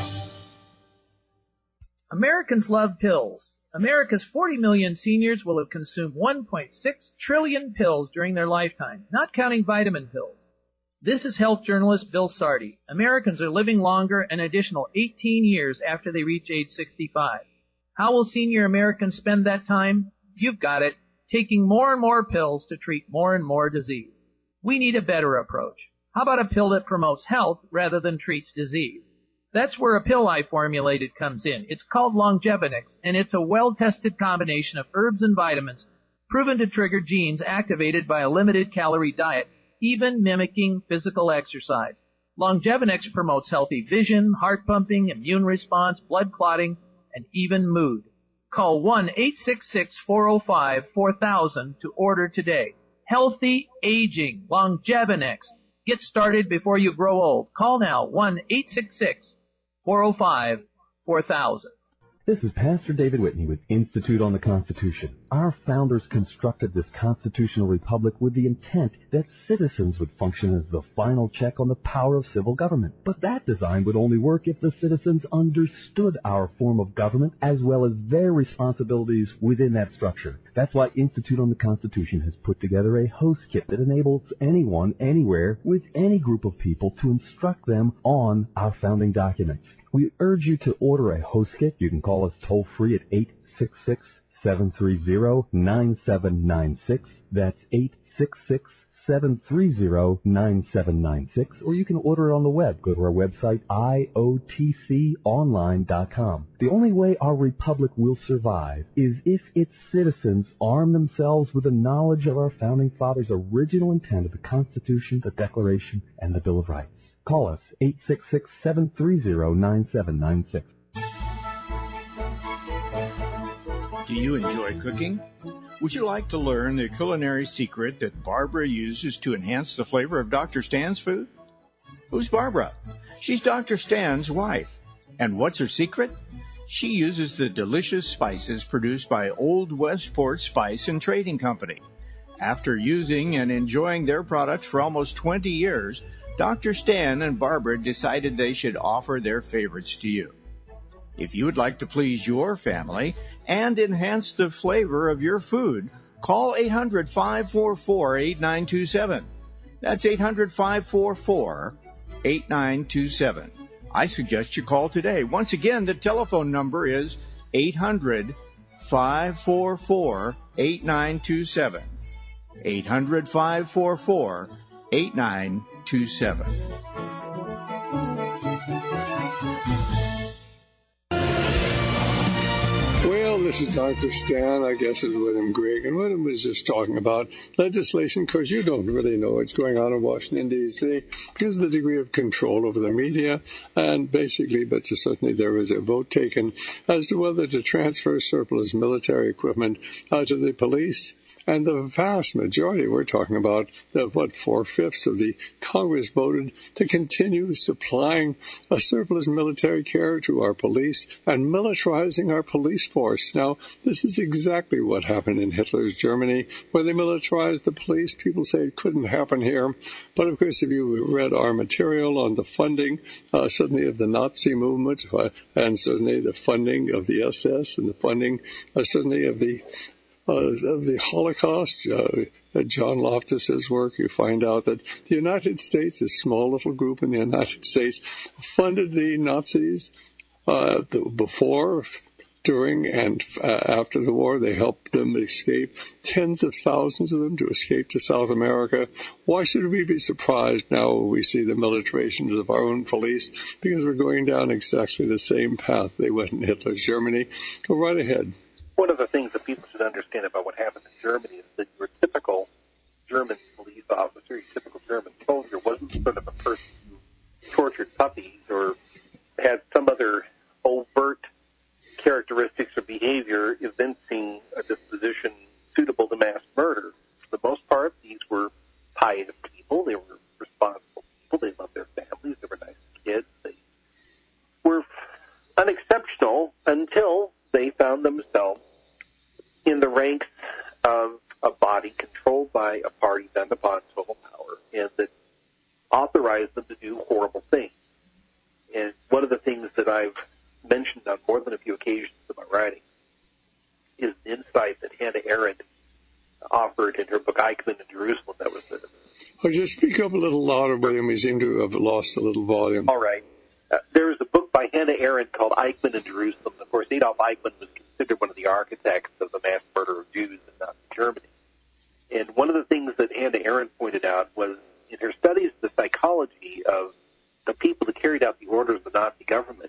Americans love pills. America's forty million seniors will have consumed one point six trillion pills during their lifetime, not counting vitamin pills. This is health journalist Bill Sardi. Americans are living longer an additional eighteen years after they reach age sixty-five. How will senior Americans spend that time? You've got it. Taking more and more pills to treat more and more disease. We need a better approach. How about a pill that promotes health rather than treats disease? That's where a pill I formulated comes in. It's called Longevinix, and it's a well-tested combination of herbs and vitamins proven to trigger genes activated by a limited-calorie diet, even mimicking physical exercise. Longevinix promotes healthy vision, heart pumping, immune response, blood clotting, and even mood. Call one eight six six, four oh five, four thousand to order today. Healthy aging, Longevinix. Get started before you grow old. Call now, one eight six six, four oh five, four thousand. This is Pastor David Whitney with Institute on the Constitution. Our founders constructed this constitutional republic with the intent that citizens would function as the final check on the power of civil government. But that design would only work if the citizens understood our form of government as well as their responsibilities within that structure. That's why Institute on the Constitution has put together a host kit that enables anyone, anywhere, with any group of people to instruct them on our founding documents. We urge you to order a host kit. You can call us toll-free at eight six six, seven three zero, nine seven nine six. That's eight six six, seven three zero, nine seven nine six. Or you can order it on the web. Go to our website, I O T C online dot com. The only way our republic will survive is if its citizens arm themselves with the knowledge of our founding fathers' original intent of the Constitution, the Declaration, and the Bill of Rights. Call us, eight six six, seven three zero, nine seven nine six. Do you enjoy cooking? Would you like to learn the culinary secret that Barbara uses to enhance the flavor of Doctor Stan's food? Who's Barbara? She's Doctor Stan's wife. And what's her secret? She uses the delicious spices produced by Old Westport Spice and Trading Company. After using and enjoying their products for almost twenty years, Doctor Stan and Barbara decided they should offer their favorites to you. If you would like to please your family and enhance the flavor of your food, call eight hundred, five four four, eight nine two seven. That's eight hundred, five four four, eight nine two seven. I suggest you call today. Once again, the telephone number is eight hundred, five four four, eight nine two seven. eight hundred, five four four, eight nine two seven. Well, this is Doctor Stan. I guess it's William Grieg. And William was just talking about legislation because you don't really know what's going on in Washington, D C because of the degree of control over the media. And basically, but just certainly there was a vote taken as to whether to transfer surplus military equipment uh, to the police. And the vast majority, we're talking about, the, what, four-fifths of the Congress voted to continue supplying a surplus military care to our police and militarizing our police force. Now, this is exactly what happened in Hitler's Germany, where they militarized the police. People say it couldn't happen here. But, of course, if you read our material on the funding, uh, certainly of the Nazi movement, uh, and certainly the funding of the S S and the funding, uh, certainly of the Uh, of the Holocaust, uh, John Loftus's work, you find out that the United States, a small little group in the United States, funded the Nazis uh, the, before, during, and uh, after the war. They helped them escape, tens of thousands of them to escape to South America. Why should we be surprised now when we see the militarizations of our own police? Because we're going down exactly the same path they went in Hitler's Germany. Go right ahead. One of the things that people should understand about what happened in Germany is that your typical German police officer, your typical German soldier, wasn't sort of a person who tortured puppies or had some other overt characteristics or behavior evincing a disposition suitable to mass murder. For the most part, these were pious people. They were responsible people. They loved their families. They were nice kids. They were unexceptional until they found themselves in the ranks of a body controlled by a party bent upon total power and that authorized them to do horrible things. And one of the things that I've mentioned on more than a few occasions in my writing is the insight that Hannah Arendt offered in her book Eichmann in Jerusalem. That was the... Oh, just speak up a little louder, William. We seem to have lost a little volume. All right. Uh, there is a book by Hannah Arendt called Eichmann in Jerusalem. Of course, Adolf Eichmann was considered one of the architects of the mass murder of Jews in Nazi Germany. And one of the things that Hannah Arendt pointed out was in her studies of the psychology of the people that carried out the orders of the Nazi government,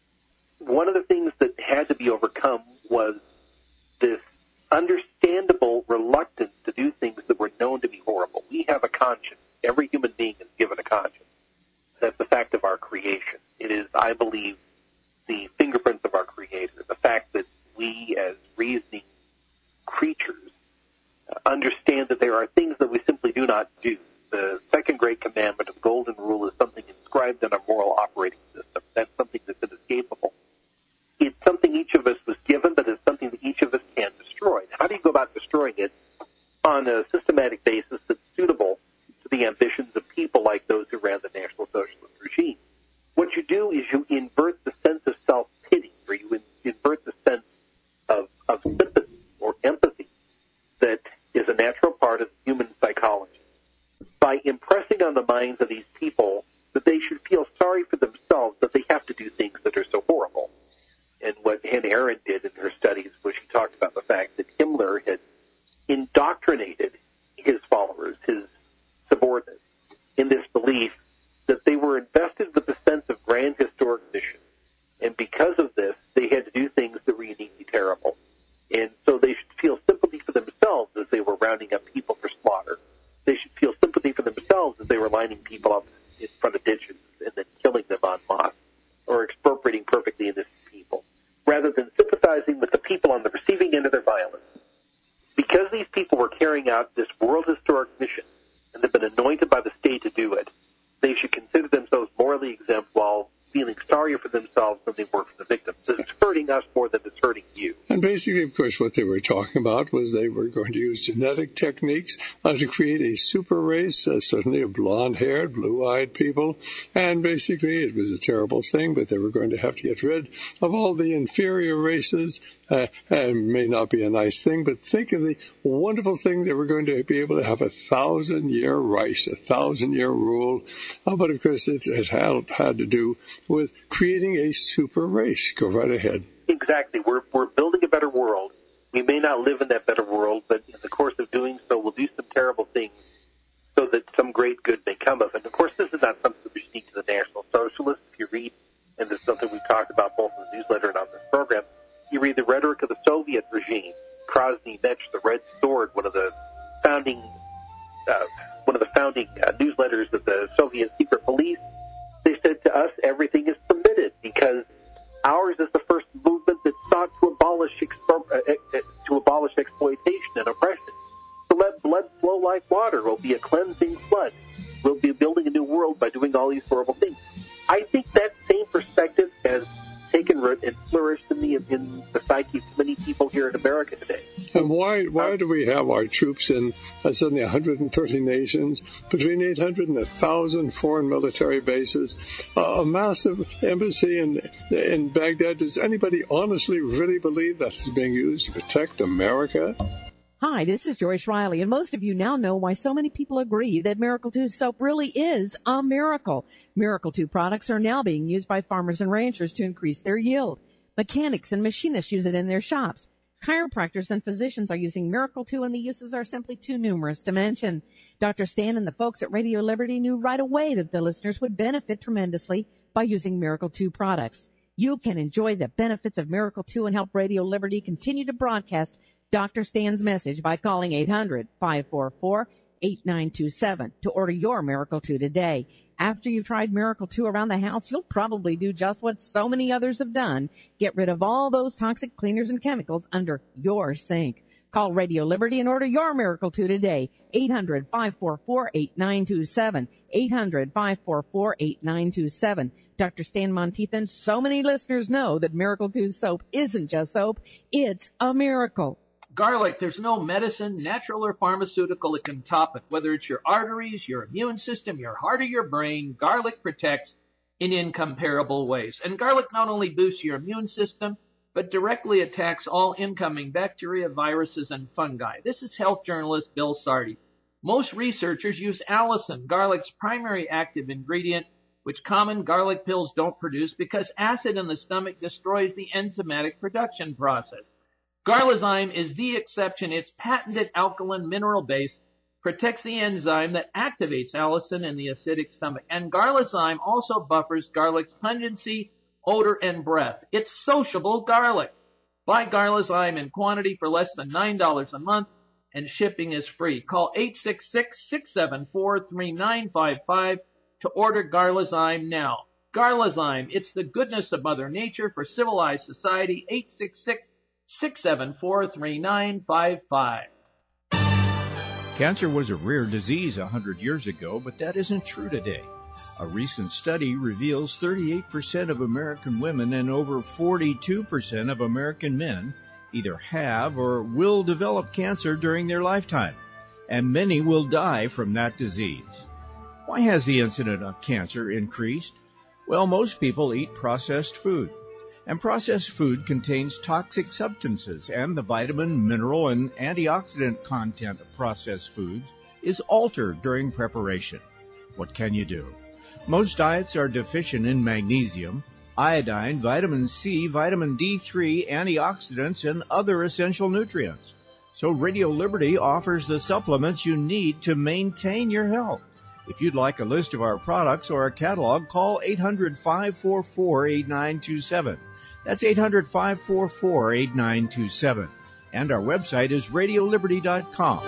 one of the things that had to be overcome was this understandable reluctance to do things that were known to be horrible. We have a conscience. Every human being is given a conscience. That's the fact of our creation. It is, I believe, the fingerprints of our Creator, the fact that we as reasoning creatures understand that there are things that we simply do not do. The second great commandment of the Golden Rule is something inscribed in our moral operating system. That's something that's inescapable. It's something each of us was given, but it's something that each of us can destroy. How do you go about destroying it on a systematic basis that's suitable to the ambitions of people like those who ran the National Socialist regime? What you do is you invert the sense of self-pity, or you in, invert the sense of, of sympathy or empathy that is a natural part of human psychology. By impressing on the minds of these people that they should feel sorry for themselves, that they have to do things that are so horrible. And what Hannah Arendt did in her studies was she talked about the fact that Himmler had indoctrinated his followers, his subordinates, in this belief that they were invested with a sense of grand historic mission. And because of this, they had to do things that were uniquely terrible. And so they should feel sympathy for themselves as they were rounding up people for slaughter. They should feel sympathy for themselves as they were lining people up in front of ditches and then killing them en masse, or expropriating perfectly innocent people, rather than sympathizing with the people on the receiving end of their violence. Because these people were carrying out this world historic mission and have been anointed by the state to do it, they should consider themselves morally exempt while feeling sorrier for themselves than they were for the victims. It's hurting us more than it's hurting you. And basically, of course, what they were talking about was they were going to use genetic techniques uh, to create a super race, uh, certainly of blonde-haired, blue-eyed people. And basically, it was a terrible thing, but they were going to have to get rid of all the inferior races. Uh, and may not be a nice thing, but think of the wonderful thing they were going to be able to have a thousand-year Reich, a thousand-year rule. Uh, but, of course, it, it had, had to do with creating a super race. Go right ahead. Exactly. We're, we're building a better world. We may not live in that better world, but in the course of doing so, we'll do some terrible things so that some great good may come of it. And, of course, this is not something that we unique to the National Socialists. If you read, and this is something we've talked about both in the newsletter and on this program, you read the rhetoric of the Soviet regime. Krasny Mech, the Red Sword, one of the founding, uh, one of the founding uh, newsletters of the Soviet secret police. They said to us, everything is permitted because ours is the first movement that sought to abolish expro- uh, uh, to abolish exploitation and oppression. water. We'll be a cleansing flood. We'll be building a new world by doing all these horrible things. I think that same perspective has taken root and flourished in the in the psyche of many people here in America today. And why why do we have our troops in uh, suddenly one hundred thirty nations, between eight hundred and one thousand foreign military bases, uh, a massive embassy in in Baghdad? Does anybody honestly really believe that is being used to protect America? Hi, this is Joyce Riley, and most of you now know why so many people agree that Miracle two soap really is a miracle. Miracle two products are now being used by farmers and ranchers to increase their yield. Mechanics and machinists use it in their shops. Chiropractors and physicians are using Miracle two, and the uses are simply too numerous to mention. Doctor Stan and the folks at Radio Liberty knew right away that the listeners would benefit tremendously by using Miracle two products. You can enjoy the benefits of Miracle two and help Radio Liberty continue to broadcast Doctor Stan's message by calling eight hundred, five four four, eight nine two seven to order your Miracle two today. After you've tried Miracle two around the house, you'll probably do just what so many others have done. Get rid of all those toxic cleaners and chemicals under your sink. Call Radio Liberty and order your Miracle two today. eight hundred, five four four, eight nine two seven. eight hundred, five four four, eight nine two seven. Doctor Stan Monteith and so many listeners know that Miracle two soap isn't just soap. It's a miracle. Garlic, there's no medicine, natural or pharmaceutical that can top it. Whether it's your arteries, your immune system, your heart or your brain, garlic protects in incomparable ways. And garlic not only boosts your immune system, but directly attacks all incoming bacteria, viruses, and fungi. This is health journalist Bill Sardi. Most researchers use allicin, garlic's primary active ingredient, which common garlic pills don't produce because acid in the stomach destroys the enzymatic production process. Garlizyme is the exception. Its patented alkaline mineral base protects the enzyme that activates allicin in the acidic stomach. And Garlizyme also buffers garlic's pungency, odor, and breath. It's sociable garlic. Buy Garlizyme in quantity for less than nine dollars a month, and shipping is free. Call eight six six, six seven four, three nine five five to order Garlizyme now. Garlizyme, it's the goodness of Mother Nature for civilized society. eight six six, six seven four, three nine five five. Cancer was a rare disease a hundred years ago, but that isn't true today. A recent study reveals thirty-eight percent of American women and over forty-two percent of American men either have or will develop cancer during their lifetime, and many will die from that disease. Why has the incidence of cancer increased? Well, most people eat processed food. And processed food contains toxic substances, and the vitamin, mineral, and antioxidant content of processed foods is altered during preparation. What can you do? Most diets are deficient in magnesium, iodine, vitamin C, vitamin D three, antioxidants, and other essential nutrients. So Radio Liberty offers the supplements you need to maintain your health. If you'd like a list of our products or a catalog, call eight hundred, five four four, eight nine two seven. That's eight hundred, five four four, eight nine two seven. And our website is radio liberty dot com.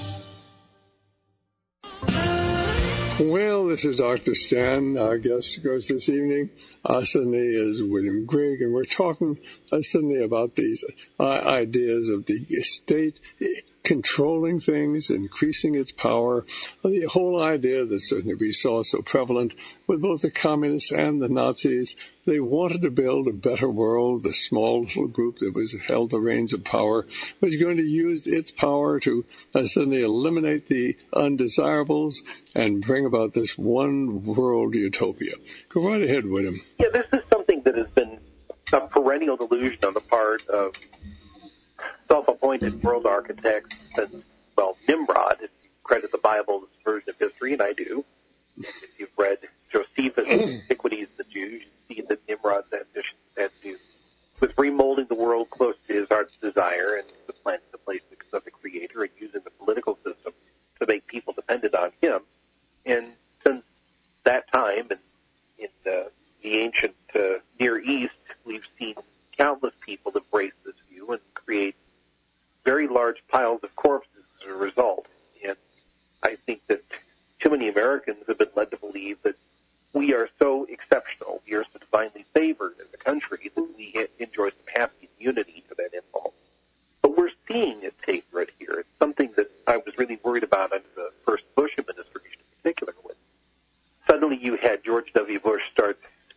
Well, this is Doctor Stan. Our guest goes this evening. Uh, suddenly is William Grigg, and we're talking uh, suddenly about these uh, ideas of the state controlling things, increasing its power. The whole idea that certainly we saw so prevalent with both the communists and the Nazis. They wanted to build a better world. The small little group that was held the reins of power was going to use its power to uh, suddenly eliminate the undesirables and bring about this one world utopia. Go right ahead, William. Yeah, this is something that has been a perennial delusion on the part of self-appointed world architects since, well, Nimrod, if you credit the Bible's version of history, and I do. And if you've read Josephus' Antiquities of the Jews, you see that Nimrod's ambition had to do with remolding the world close to his heart's desire and supplanting the place of the Creator and using the political system to make people dependent on him. And since that time, and in the, the ancient uh, Near East, we've seen countless people embrace this view and create very large piles of corpses as a result. And I think that too many Americans have been led to believe that we are so exceptional, we are so divinely favored as a country that we enjoy some happy immunity to that impulse. But we're seeing it take root here. It's something that I was really worried about under the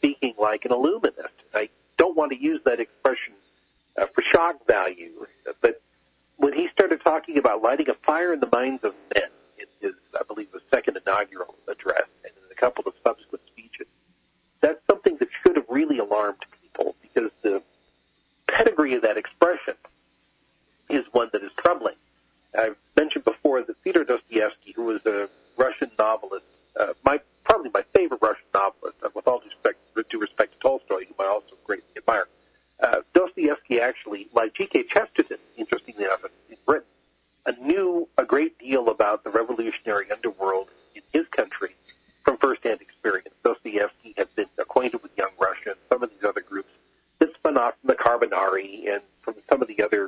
speaking like an illuminist. I don't want to use that expression uh, for shock value, but when he started talking about lighting a fire in the minds of men in his, I believe, his second inaugural address and in a couple of subsequent speeches, that's something that should have really alarmed people, because the pedigree of that expression is one that is troubling. I've mentioned before that Fyodor Dostoevsky, who was a Russian novelist, uh, my probably my favorite Russian novelist, uh, with all due respect, due respect to Tolstoy, whom I also greatly admire, uh, Dostoevsky actually, like G K Chesterton, interestingly enough, in Britain, uh, knew a great deal about the revolutionary underworld in his country from first-hand experience. Dostoevsky had been acquainted with Young Russia and some of these other groups that spun off from the Carbonari and from some of the other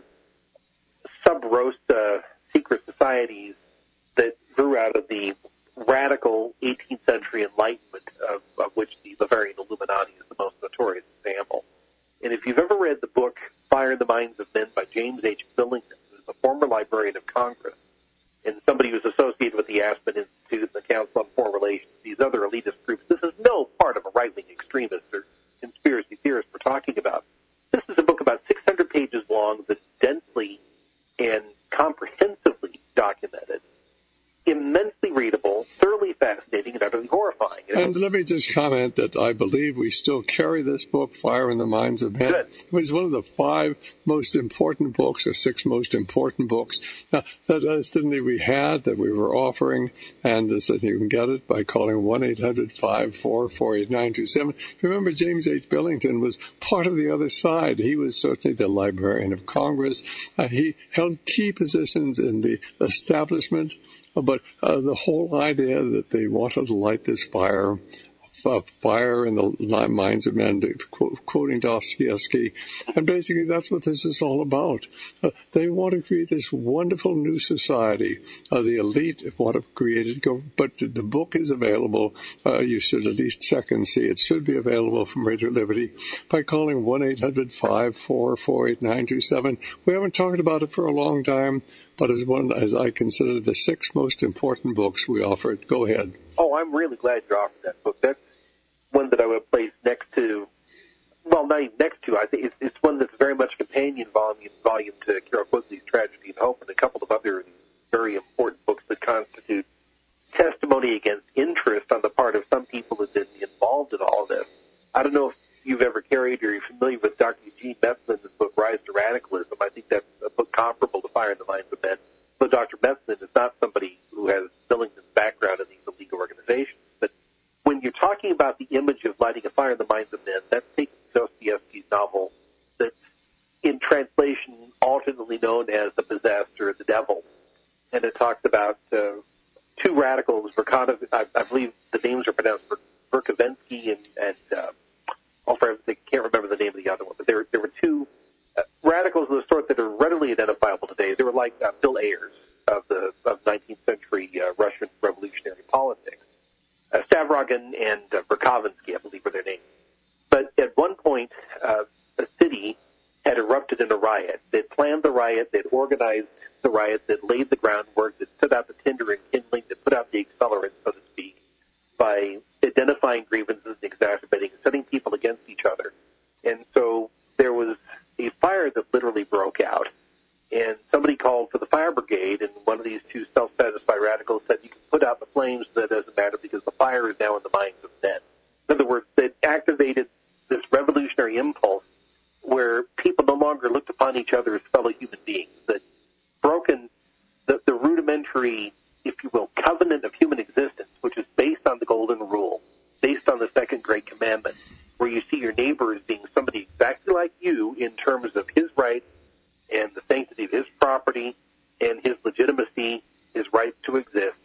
sub-rosa secret societies that grew out of the radical eighteenth century Enlightenment, of, of which the Bavarian Illuminati is the most notorious example. And if you've ever read the book Fire in the Minds of Men by James H. Billington, who's a former Librarian of Congress and somebody who's associated with the Aspen Institute and the Council on Foreign Relations, these other elitist groups, this is no part of a right-wing extremist or conspiracy theorist we're talking about. This is a book about six hundred pages long that's densely and comprehensively documented, immensely readable, thoroughly fascinating, and utterly horrifying. And let me just comment that I believe we still carry this book, Fire in the Minds of Men. Good. It was one of the five most important books, or six most important books uh, that uh, suddenly we had, that we were offering, and uh, so you can get it by calling one eight hundred five four four eight nine two seven. Remember, James H. Billington was part of the other side. He was certainly the Librarian of Congress. Uh, he held key positions in the establishment. But uh, the whole idea that they wanted to light this fire, uh, fire in the minds of men, quote, quoting Dostoevsky, and basically that's what this is all about. Uh, they want to create this wonderful new society. Uh, the elite want to create it, but the book is available. Uh, you should at least check and see. It should be available from Radio Liberty by calling one eight hundred five four four eight nine two seven. We haven't talked about it for a long time, but as one, as I consider the six most important books we offered. Go ahead. Oh, I'm really glad you offered that book. That's one that I would place next to, well, not even next to, I think it's, it's one that's very much a companion volume, volume to Carol Quigley's Tragedy and Hope, and a couple of other very important books that constitute testimony against interest on the part of some people who have been involved in all of this. I don't know if you've ever carried or you're familiar with Doctor Eugene Methlin's book, Rise to Radicalism. I think that's a book comparable to Fire in the Minds of Men. But Doctor Methlin is not somebody who has Billington's background in these elite organizations. But when you're talking about the image of lighting a fire in the minds of men, that's taken Dostoevsky's novel that's in translation alternately known as The Possessed or The Devil. And it talks about uh, two radicals, Verkov, I, I believe the names are pronounced Verkovensky and, and uh, Oh, for I can't remember the name of the other one, but there, there were two uh, radicals of the sort that are readily identifiable today. They were like uh, Bill Ayers of the of nineteenth century uh, Russian revolutionary politics. Uh, Stavrogin and uh, Verkovensky, I believe, were their names. But at one point, uh, the city had erupted in a riot. They'd planned the riot, they'd organized the riot, they'd laid the groundwork, they'd put out the tinder and kindling, they'd put out the accelerant, so to speak, by identifying grievances and exacerbating, setting people against each other. And so there was a fire that literally broke out. And somebody called for the fire brigade, and one of these two self-satisfied radicals said, you can put out the flames, that doesn't matter because the fire is now in the minds of men. In other words, it activated this revolutionary impulse where people no longer looked upon each other as fellow human beings, that broken the, the rudimentary, if you will, covenant of human existence, which is based on the golden rule, based on the second great commandment, where you see your neighbor as being somebody exactly like you in terms of his rights and the sanctity of his property and his legitimacy, his right to exist.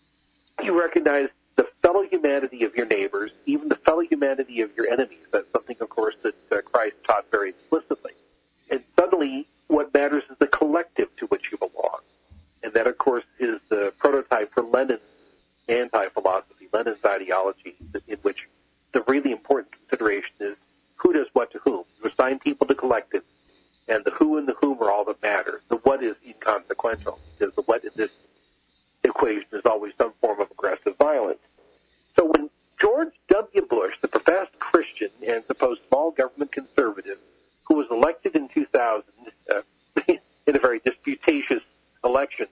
You recognize the fellow humanity of your neighbors, even the fellow humanity of your enemies. That's something, of course, that uh, Christ taught very explicitly. And suddenly, what matters is the collective to which you belong. And that, of course, is the prototype for Lenin's anti-philosophy, Lenin's ideology, in which the really important consideration is who does what to whom. You assign people to collectives, and the who and the whom are all that matters. The what is inconsequential, because the what in this equation is always some form of aggressive violence. So when George W. Bush, the professed Christian and supposed small government conservative, who was elected in two thousand uh, in a very disputatious election,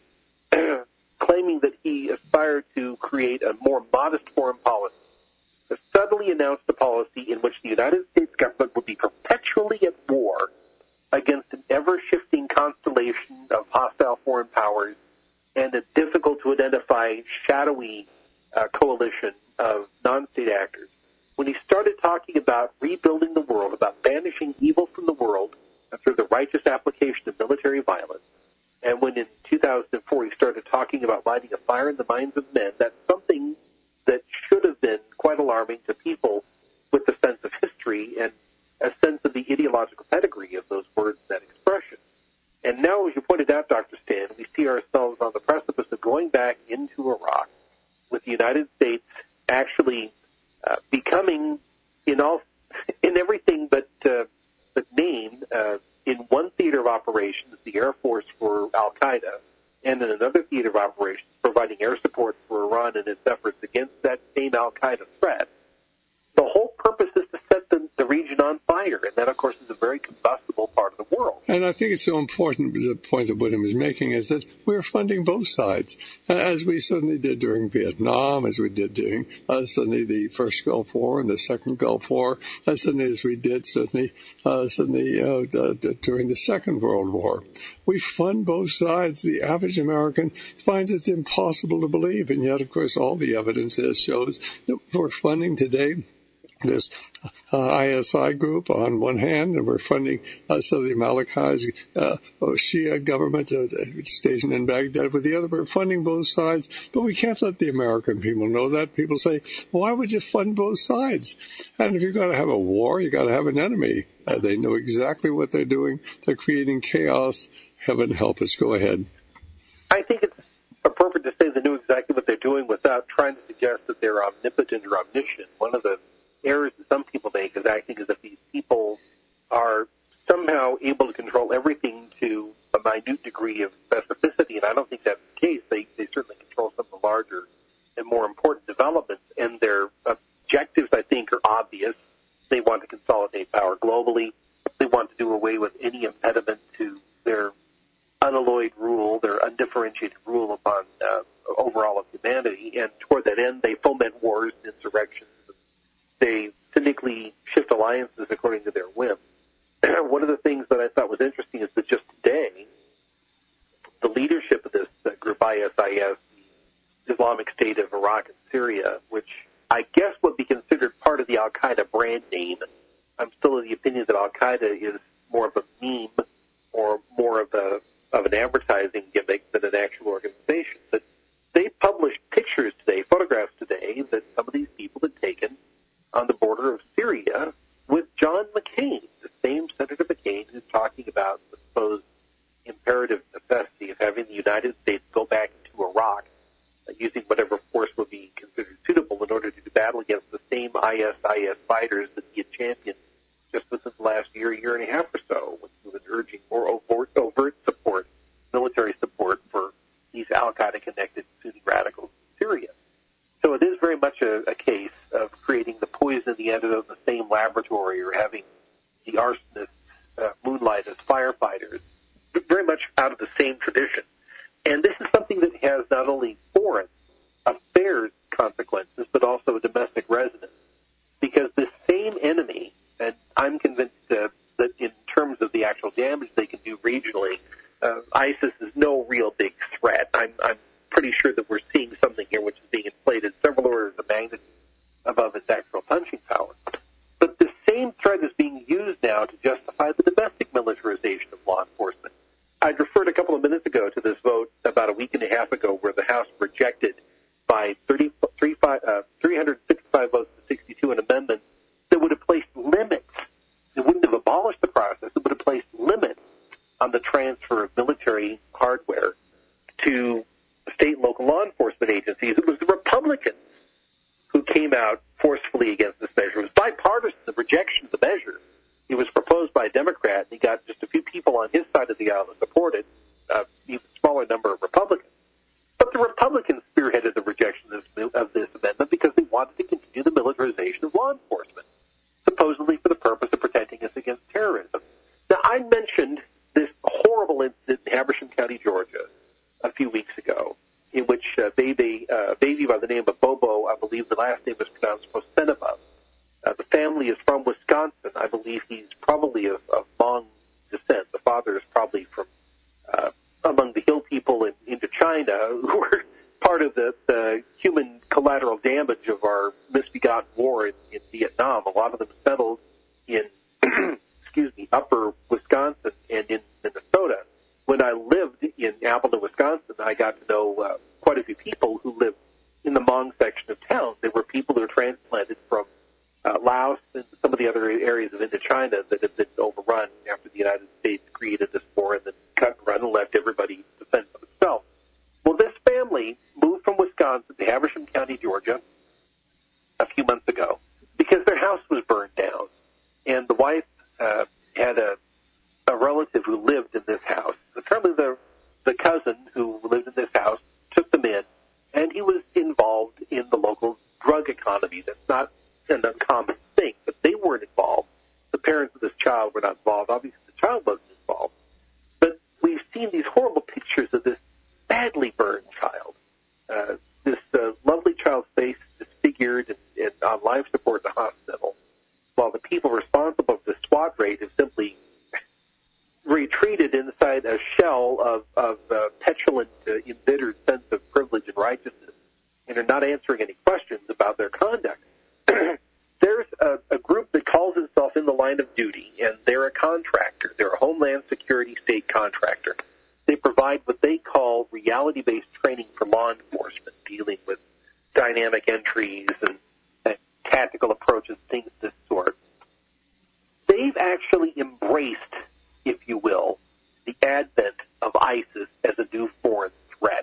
claiming that he aspired to create a more modest foreign policy, suddenly announced a policy in which the United States government would be perpetually at war against an ever-shifting constellation of hostile foreign powers and a difficult-to-identify, shadowy uh, coalition of non-state actors. When he started talking about rebuilding the world, about banishing evil from the world through the righteous application of military violence, and when in two thousand four he started talking about lighting a fire in the minds of men, that's something that should have been quite alarming to people with a sense of history and a sense of the ideological pedigree of those words and that expression. And now, as you pointed out, Doctor Stan, we see ourselves on the precipice of going back into Iraq, with the United States actually uh, becoming, in all, in everything but uh, but name, uh, in one theater of operations, the Air Force for Al-Qaeda, and in another theater of operations, providing air support for Iran in its efforts against that same Al-Qaeda threat. The whole purpose is to set the, the region on fire, and that, of course, is a very combustible part of the world. And I think it's so important, the point that William is making, is that we're funding both sides, uh, as we certainly did during Vietnam, as we did during uh, certainly the first Gulf War and the second Gulf War, as certainly as we did certainly, uh, certainly uh, d- d- during the Second World War. We fund both sides. The average American finds it impossible to believe, and yet, of course, all the evidence is shows that we're funding today this uh, I S I group on one hand, and we're funding uh, so the Malikai's uh, Shia government uh, stationed in Baghdad with the other. We're funding both sides, but we can't let the American people know that. People say, why would you fund both sides? And if you're going to have a war, you've got to have an enemy. Uh, they know exactly what they're doing. They're creating chaos. Heaven help us. Go ahead. I think it's appropriate to say they know exactly what they're doing without trying to suggest that they're omnipotent or omniscient. One of the errors that some people make is acting as if these people are somehow able to control everything to a minute degree of specificity, and I don't think that's the case. They, they certainly control some of the larger and more important developments, and their objectives, I think, are obvious. They want to consolidate power globally. They want to do away with any impediment to their unalloyed rule, their undifferentiated rule upon uh, overall of humanity, and toward that end, they foment wars and insurrections. They cynically shift alliances according to their whim. One of the things that I thought was interesting is that just today, the leadership of this uh, group, I S I S, the Islamic State of Iraq and Syria, which I guess would be considered part of the Al-Qaeda brand name. I'm still of the opinion that Al-Qaeda is more of a meme or more of a of an advertising gimmick than an actual organization. But they published pictures today, photographs today, that some of these people had taken on the border of Syria with John McCain, the same Senator McCain who's talking about the supposed imperative necessity of having the United States go back into Iraq uh, using whatever force would be considered suitable in order to do battle against the same I S I S fighters that he had championed just within the last year, year and a half or so, when he was urging more overt, overt support, military support for these Al-Qaeda-connected Sunni radicals in Syria. So it is very much a, a case of creating the poison, the antidote in the same laboratory, or having the arsonists uh, moonlight as firefighters, very much out of the same tradition. And this is something that has not only foreign affairs consequences, but also a domestic resonance. Because this same enemy, and I'm convinced uh, that in terms of the actual damage they can do regionally, uh, ISIS is no real big threat. I'm, I'm pretty sure that we're seeing something here which is being inflated several orders of magnitude above its actual punching power. But the same threat is being used now to justify the domestic militarization of law enforcement. I'd referred a couple of minutes ago to this vote about a week and a half ago where the House rejected by thirty, uh, three hundred sixty-five votes to sixty-two an amendment that would have placed limits. It wouldn't have abolished the process. It would have placed limits on the transfer of military hardware to state and local law enforcement agencies. It was the Republicans who came out forcefully against this measure. It was bipartisan, the rejection of the measure. It was proposed by a Democrat, and he got just a few people on his side of the aisle to support it, uh, even smaller number of Republicans. But the Republicans spearheaded the rejection of this, of this amendment because they wanted to continue the purpose of protecting us against terrorism. Now, I mentioned this horrible incident in Habersham County, Georgia, a few weeks ago, in which a baby, uh, baby by the name of Bobo, I believe the last name is pronounced Posenova. Uh, the family is from Wisconsin. I believe he's probably of, of Hmong descent. The father is probably from uh, among the hill people in Indochina, who were part of the, the human collateral damage of our misbegotten war in, in Vietnam. A lot of them settled in, excuse me, upper Wisconsin and in Minnesota. When I lived in Appleton, Wisconsin, I got to know uh, quite a few people who lived in the Hmong section of town. There were people who were transplanted from uh, Laos and some of the other areas of Indochina that had been overrun after the United States created this war and then cut and run and left everybody to fend for themselves. Well, this family moved from Wisconsin to Habersham County, Georgia, a few months ago because their house was burned down. And the wife uh, had a, a relative who lived in this house. Apparently the, the cousin who lived in this house took them in, and he was involved in the local drug economy. That's not an uncommon thing, but they weren't involved. The parents of this child were not involved. Obviously, the child wasn't involved. But we've seen these horrible pictures of this badly burned child. Uh, this uh, lovely child's face disfigured and, and on life support in the hospital, while the people responsible for the SWAT raid have simply retreated inside a shell of, of uh, petulant, uh, embittered sense of privilege and righteousness, and are not answering any questions about their conduct. There's a, a group that calls itself In the Line of Duty, and they're a contractor. They're a Homeland Security state contractor. They provide what they call reality-based training for law enforcement, dealing with dynamic entries and, and tactical approaches, things of this sort. They've actually embraced, if you will, the advent of ISIS as a new foreign threat.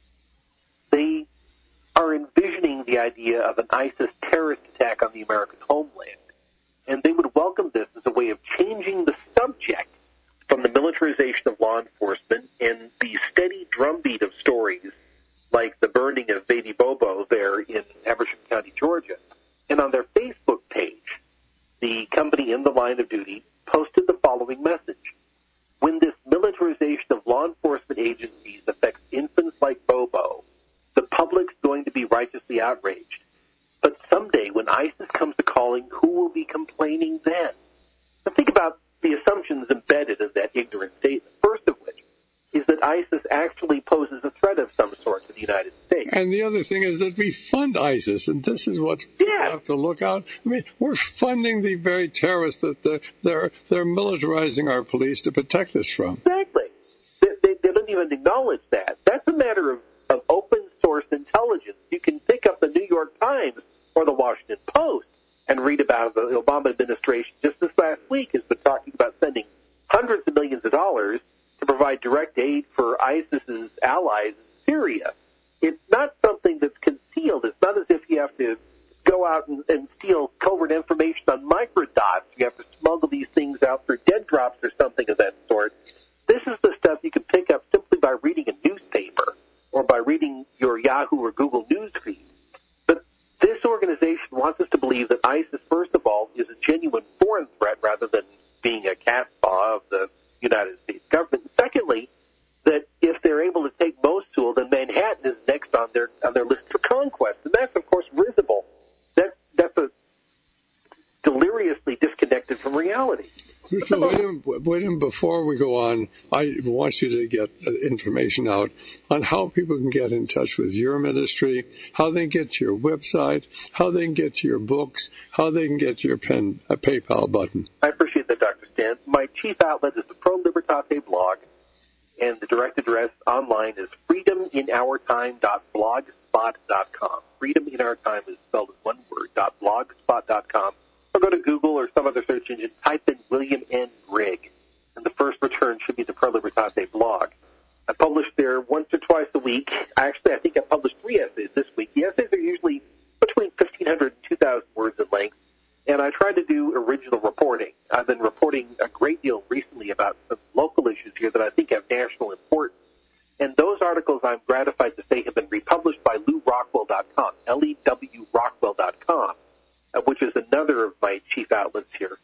They are envisioning the idea of an ISIS terrorist attack on the American homeland, and they would welcome this as a way of changing the subject from the militarization of law enforcement and the steady drumbeat of stories like the burning of Baby Bobo there in Habersham County, Georgia. And on their Facebook page, the company In the Line of Duty posted the following message. When this militarization of law enforcement agencies affects infants like Bobo, the public's going to be righteously outraged. But someday, when ISIS comes to calling, who will be complaining then? Now think about the assumptions embedded in that ignorant statement, first of which is that ISIS actually poses a threat of some sort to the United States. And the other thing is that we fund ISIS, and this is what yeah. we have to look out. I mean, we're funding the very terrorists that the, they're they're militarizing our police to protect us from. Exactly. They, they, they don't even acknowledge that. That's a matter of, of open source intelligence. You can pick up the New York Times or the Washington Post and read about the Obama administration just this last week has been talking about sending hundreds of millions of dollars to provide direct aid for ISIS's allies in Syria. It's not something that's concealed. It's not as if you have to go out and, and steal covert information on microdots. You have to smuggle these things out through dead drops or something of that sort. This is the stuff you can pick up simply by reading a newspaper or by reading your Yahoo or Google News feed. But this organization wants us to believe that ISIS, first of all, is a genuine foreign threat rather than being a cat's paw of the United States government. And secondly, that if they're able to take Mosul, then Manhattan is next on their on their list for conquest, and that's of course risible. That that's a deliriously disconnected from reality. So, William, William, before we go on, I want you to get information out on how people can get in touch with your ministry, how they can get to your website, how they can get to your books, how they can get to your pen, a PayPal button. I appreciate that, Doctor Stan. My chief outlet is the Pro Libertate blog, and the direct address online is freedom in our time dot blogspot dot com. Freedom in Our Time is spelled as one word, .blogspot dot com. Or go to Google or some other search engine, type in William N. Grigg, and the first return should be the Pro Libertate blog. I publish there once or twice a week. Actually, I think I published three essays this week. The essays are usually between fifteen hundred and two thousand words in length, and I try to do original reporting. I've been reporting a great deal recently about some local issues here that I think have national importance. And those articles, I'm gratified to say, have been republished by Lew Rockwell dot com, L E W Rockwell dot com. Uh, which is another of my chief outlets here.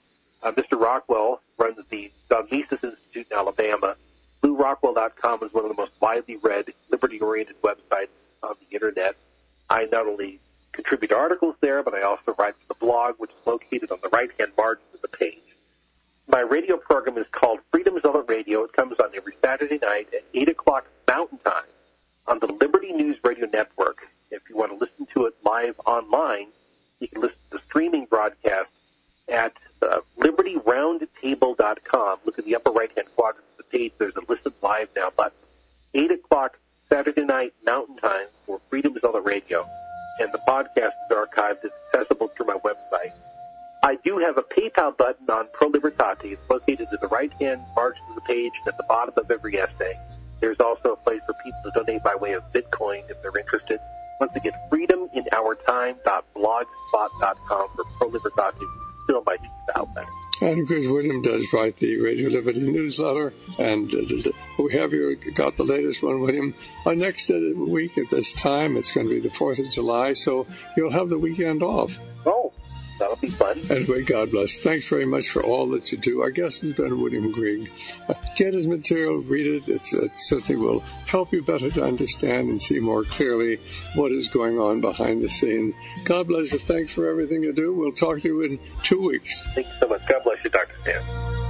Uh, Mister Rockwell runs the Mises Institute in Alabama. Lou Rockwell dot com is one of the most widely read, liberty-oriented websites on the Internet. I not only contribute articles there, but I also write for the blog, which is located on the right-hand margin of the page. My radio program is called Freedom Zealot Radio. It comes on every Saturday night at eight o'clock Mountain Time on the Liberty News Radio Network. If you want to listen to it live online, you can listen to the streaming broadcast at uh, liberty roundtable dot com. Look in the upper right-hand quadrant of the page. There's a Listen Live Now button. eight o'clock Saturday night Mountain Time for Freedom Zealot Radio. And the podcast is archived. It's accessible through my website. I do have a PayPal button on Pro Libertate. It's located in the right-hand margin of the page and at the bottom of every essay. There's also a place for people to donate by way of Bitcoin if they're interested. Once again, freedom in our time dot blogspot dot com for Pro Libertate. Still my chief outlet. And of course, William does write the Radio Liberty newsletter, and uh, we have here got the latest one, William. Our next uh, week at this time, it's going to be the fourth of July, so you'll have the weekend off. Oh, that'll be fun. Anyway, God bless. Thanks very much for all that you do. Our guest has been William Grigg. Uh, get his material, read it. It's, it certainly will help you better to understand and see more clearly what is going on behind the scenes. God bless you. Thanks for everything you do. We'll talk to you in two weeks. Thank you so much. God bless you, Doctor Stan.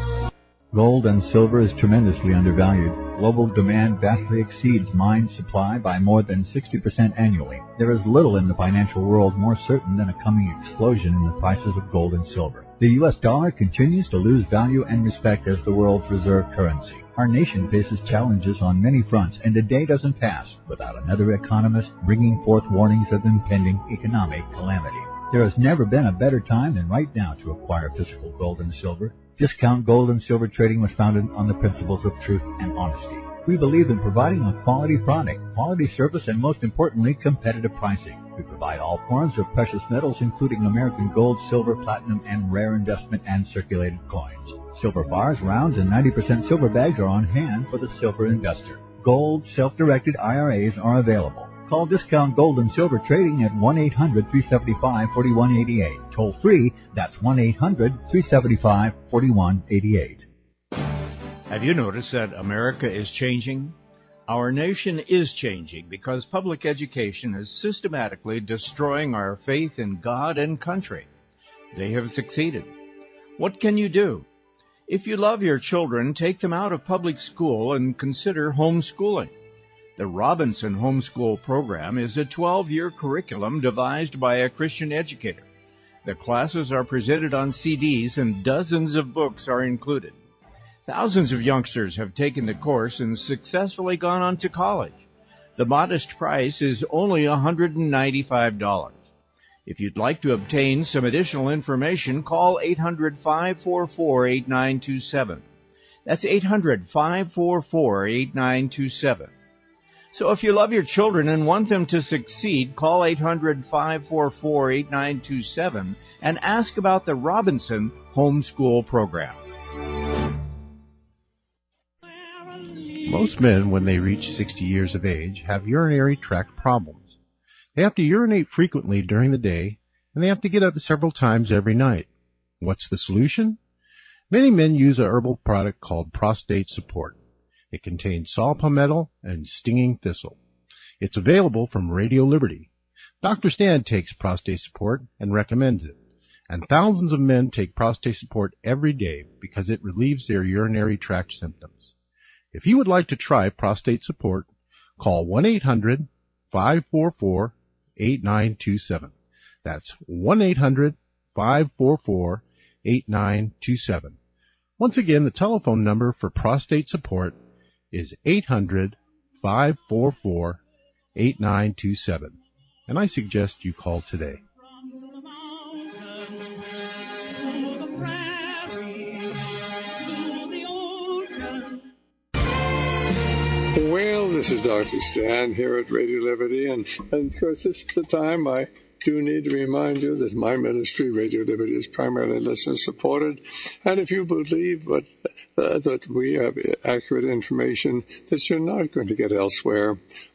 Gold and silver is tremendously undervalued. Global demand vastly exceeds mine supply by more than sixty percent annually. There is little in the financial world more certain than a coming explosion in the prices of gold and silver. The U S dollar continues to lose value and respect as the world's reserve currency. Our nation faces challenges on many fronts, and a day doesn't pass without another economist bringing forth warnings of impending economic calamity. There has never been a better time than right now to acquire physical gold and silver. Discount Gold and Silver Trading was founded on the principles of truth and honesty. We believe in providing a quality product, quality service, and most importantly, competitive pricing. We provide all forms of precious metals, including American gold, silver, platinum, and rare investment and circulated coins. Silver bars, rounds, and ninety percent silver bags are on hand for the silver investor. Gold, self-directed I R As are available. Call Discount Gold and Silver Trading at one eight hundred, three seven five, four one eight eight. Toll free, that's one eight hundred, three seven five, four one eight eight. Have you noticed that America is changing? Our nation is changing because public education is systematically destroying our faith in God and country. They have succeeded. What can you do? If you love your children, take them out of public school and consider homeschooling. The Robinson Homeschool Program is a twelve-year curriculum devised by a Christian educator. The classes are presented on C Ds and dozens of books are included. Thousands of youngsters have taken the course and successfully gone on to college. The modest price is only one hundred ninety-five dollars. If you'd like to obtain some additional information, call eight hundred, five four four, eight nine two seven. That's eight hundred, five four four, eight nine two seven. So if you love your children and want them to succeed, call eight hundred, five four four, eight nine two seven and ask about the Robinson Homeschool Program. Most men, when they reach sixty years of age, have urinary tract problems. They have to urinate frequently during the day, and they have to get up several times every night. What's the solution? Many men use a herbal product called Prostate Support. It contains saw palmetto and stinging thistle. It's available from Radio Liberty. Doctor Stan takes Prostate Support and recommends it. And thousands of men take Prostate Support every day because it relieves their urinary tract symptoms. If you would like to try Prostate Support, call one eight hundred, five four four, eight nine two seven. That's one eight hundred, five four four, eight nine two seven. Once again, the telephone number for Prostate Support is eight hundred, five four four, eight nine two seven. And I suggest you call today. Well, this is Doctor Stan here at Radio Liberty, and, and of course this is the time I do need to remind you that my ministry, Radio Liberty, is primarily listener-supported, and if you believe but, uh, that we have accurate information that you're not going to get elsewhere,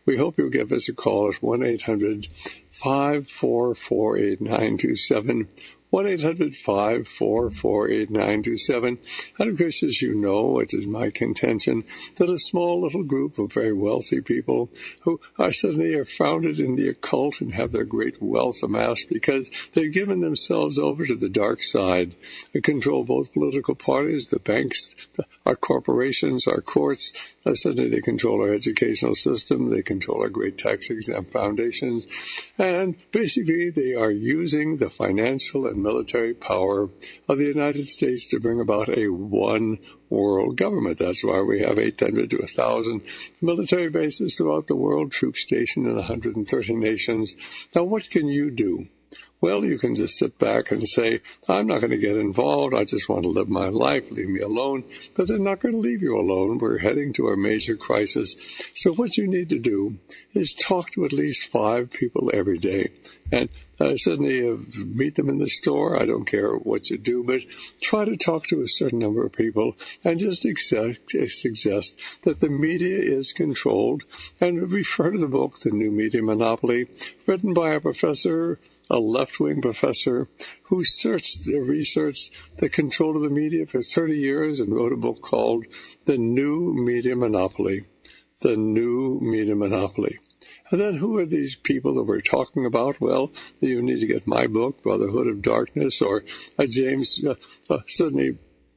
we hope you'll give us a call at one eight hundred five four four eight nine two seven. one eight hundred five four four eight nine two seven. And of course, as you know, it is my contention that a small little group of very wealthy people who are suddenly are founded in the occult and have their great wealth amassed because they've given themselves over to the dark side. They control both political parties, the banks, the, our corporations, our courts. Uh, suddenly they control our educational system. They control our great tax-exempt foundations. And basically, they are using the financial and military power of the United States to bring about a one world government. That's why we have eight hundred to one thousand military bases throughout the world, troops stationed in one hundred thirty nations. Now, what can you do? Well, you can just sit back and say, I'm not going to get involved. I just want to live my life. Leave me alone. But they're not going to leave you alone. We're heading to a major crisis. So what you need to do is talk to at least five people every day. And uh, suddenly uh, meet them in the store. I don't care what you do, but try to talk to a certain number of people and just suggest, suggest that the media is controlled, and refer to the book, The New Media Monopoly, written by a professor, a left-wing professor who searched, researched the control of the media for thirty years and wrote a book called The New Media Monopoly. The New Media Monopoly. And then who are these people that we're talking about? Well, you need to get my book, Brotherhood of Darkness, or uh, James uh, uh, Sidney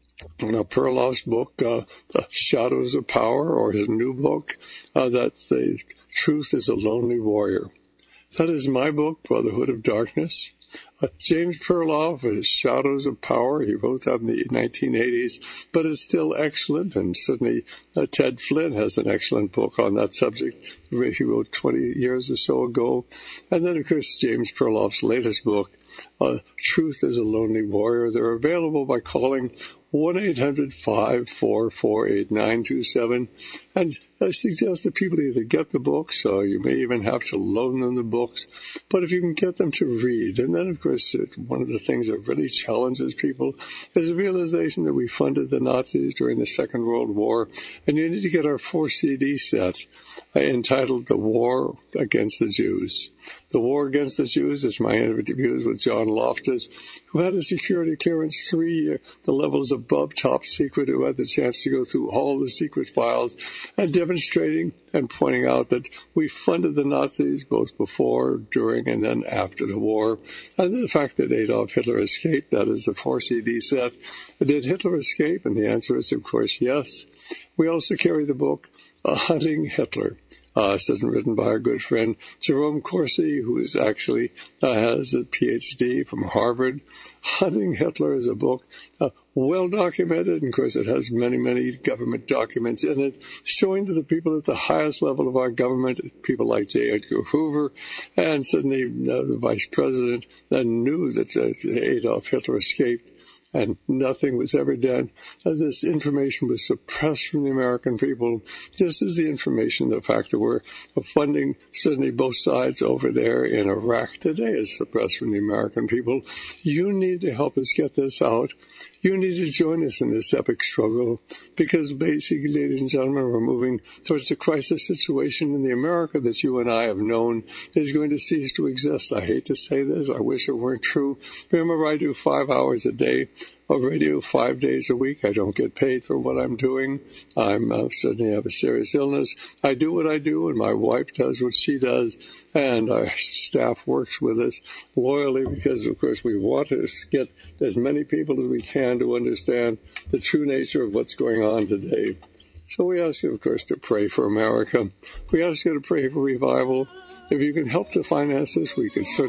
uh, Perloff's book, uh, The Shadows of Power, or his new book, uh, that's The Truth is a Lonely Warrior. That is my book, Brotherhood of Darkness. Uh, James Perloff, his Shadows of Power, he wrote that in the nineteen eighties, but it's still excellent, and certainly uh, Ted Flynn has an excellent book on that subject he wrote twenty years or so ago. And then, of course, James Perloff's latest book, uh, Truth is a Lonely Warrior. They're available by calling one eight hundred five four four eight nine two seven. And I suggest that people either get the books, or you may even have to loan them the books, but if you can get them to read. And then, of course, one of the things that really challenges people is the realization that we funded the Nazis during the Second World War, and you need to get our four C D set uh, entitled The War Against the Jews. The War Against the Jews is my interviews with John Loftus, who had a security clearance three, uh, the levels above top secret, who had the chance to go through all the secret files and demonstrating and pointing out that we funded the Nazis both before, during, and then after the war. And the fact that Adolf Hitler escaped, that is the four C D set. Did Hitler escape? And the answer is, of course, yes. We also carry the book, uh, Hunting Hitler. Uh, it's written by our good friend Jerome Corsi, who is actually uh, has a P H D from Harvard. Hunting Hitler is a book uh, well documented, and of course it has many, many government documents in it, showing to the people at the highest level of our government, people like J. Edgar Hoover, and suddenly uh, the vice president that knew that uh, Adolf Hitler escaped, and nothing was ever done. Uh, this information was suppressed from the American people. This is the information, the fact that we're funding suddenly both sides over there in Iraq today is suppressed from the American people. You need to help us get this out. You need to join us in this epic struggle, because basically, ladies and gentlemen, we're moving towards a crisis situation in the America that you and I have known is going to cease to exist. I hate to say this. I wish it weren't true. Remember, I do five hours a day of radio five days a week. I don't get paid for what I'm doing. I'm uh, suddenly have a serious illness. I do what I do, and my wife does what she does, and our staff works with us loyally because, of course, we want to get as many people as we can to understand the true nature of what's going on today. So we ask you, of course, to pray for America. We ask you to pray for revival. If you can help to finance this, we can certainly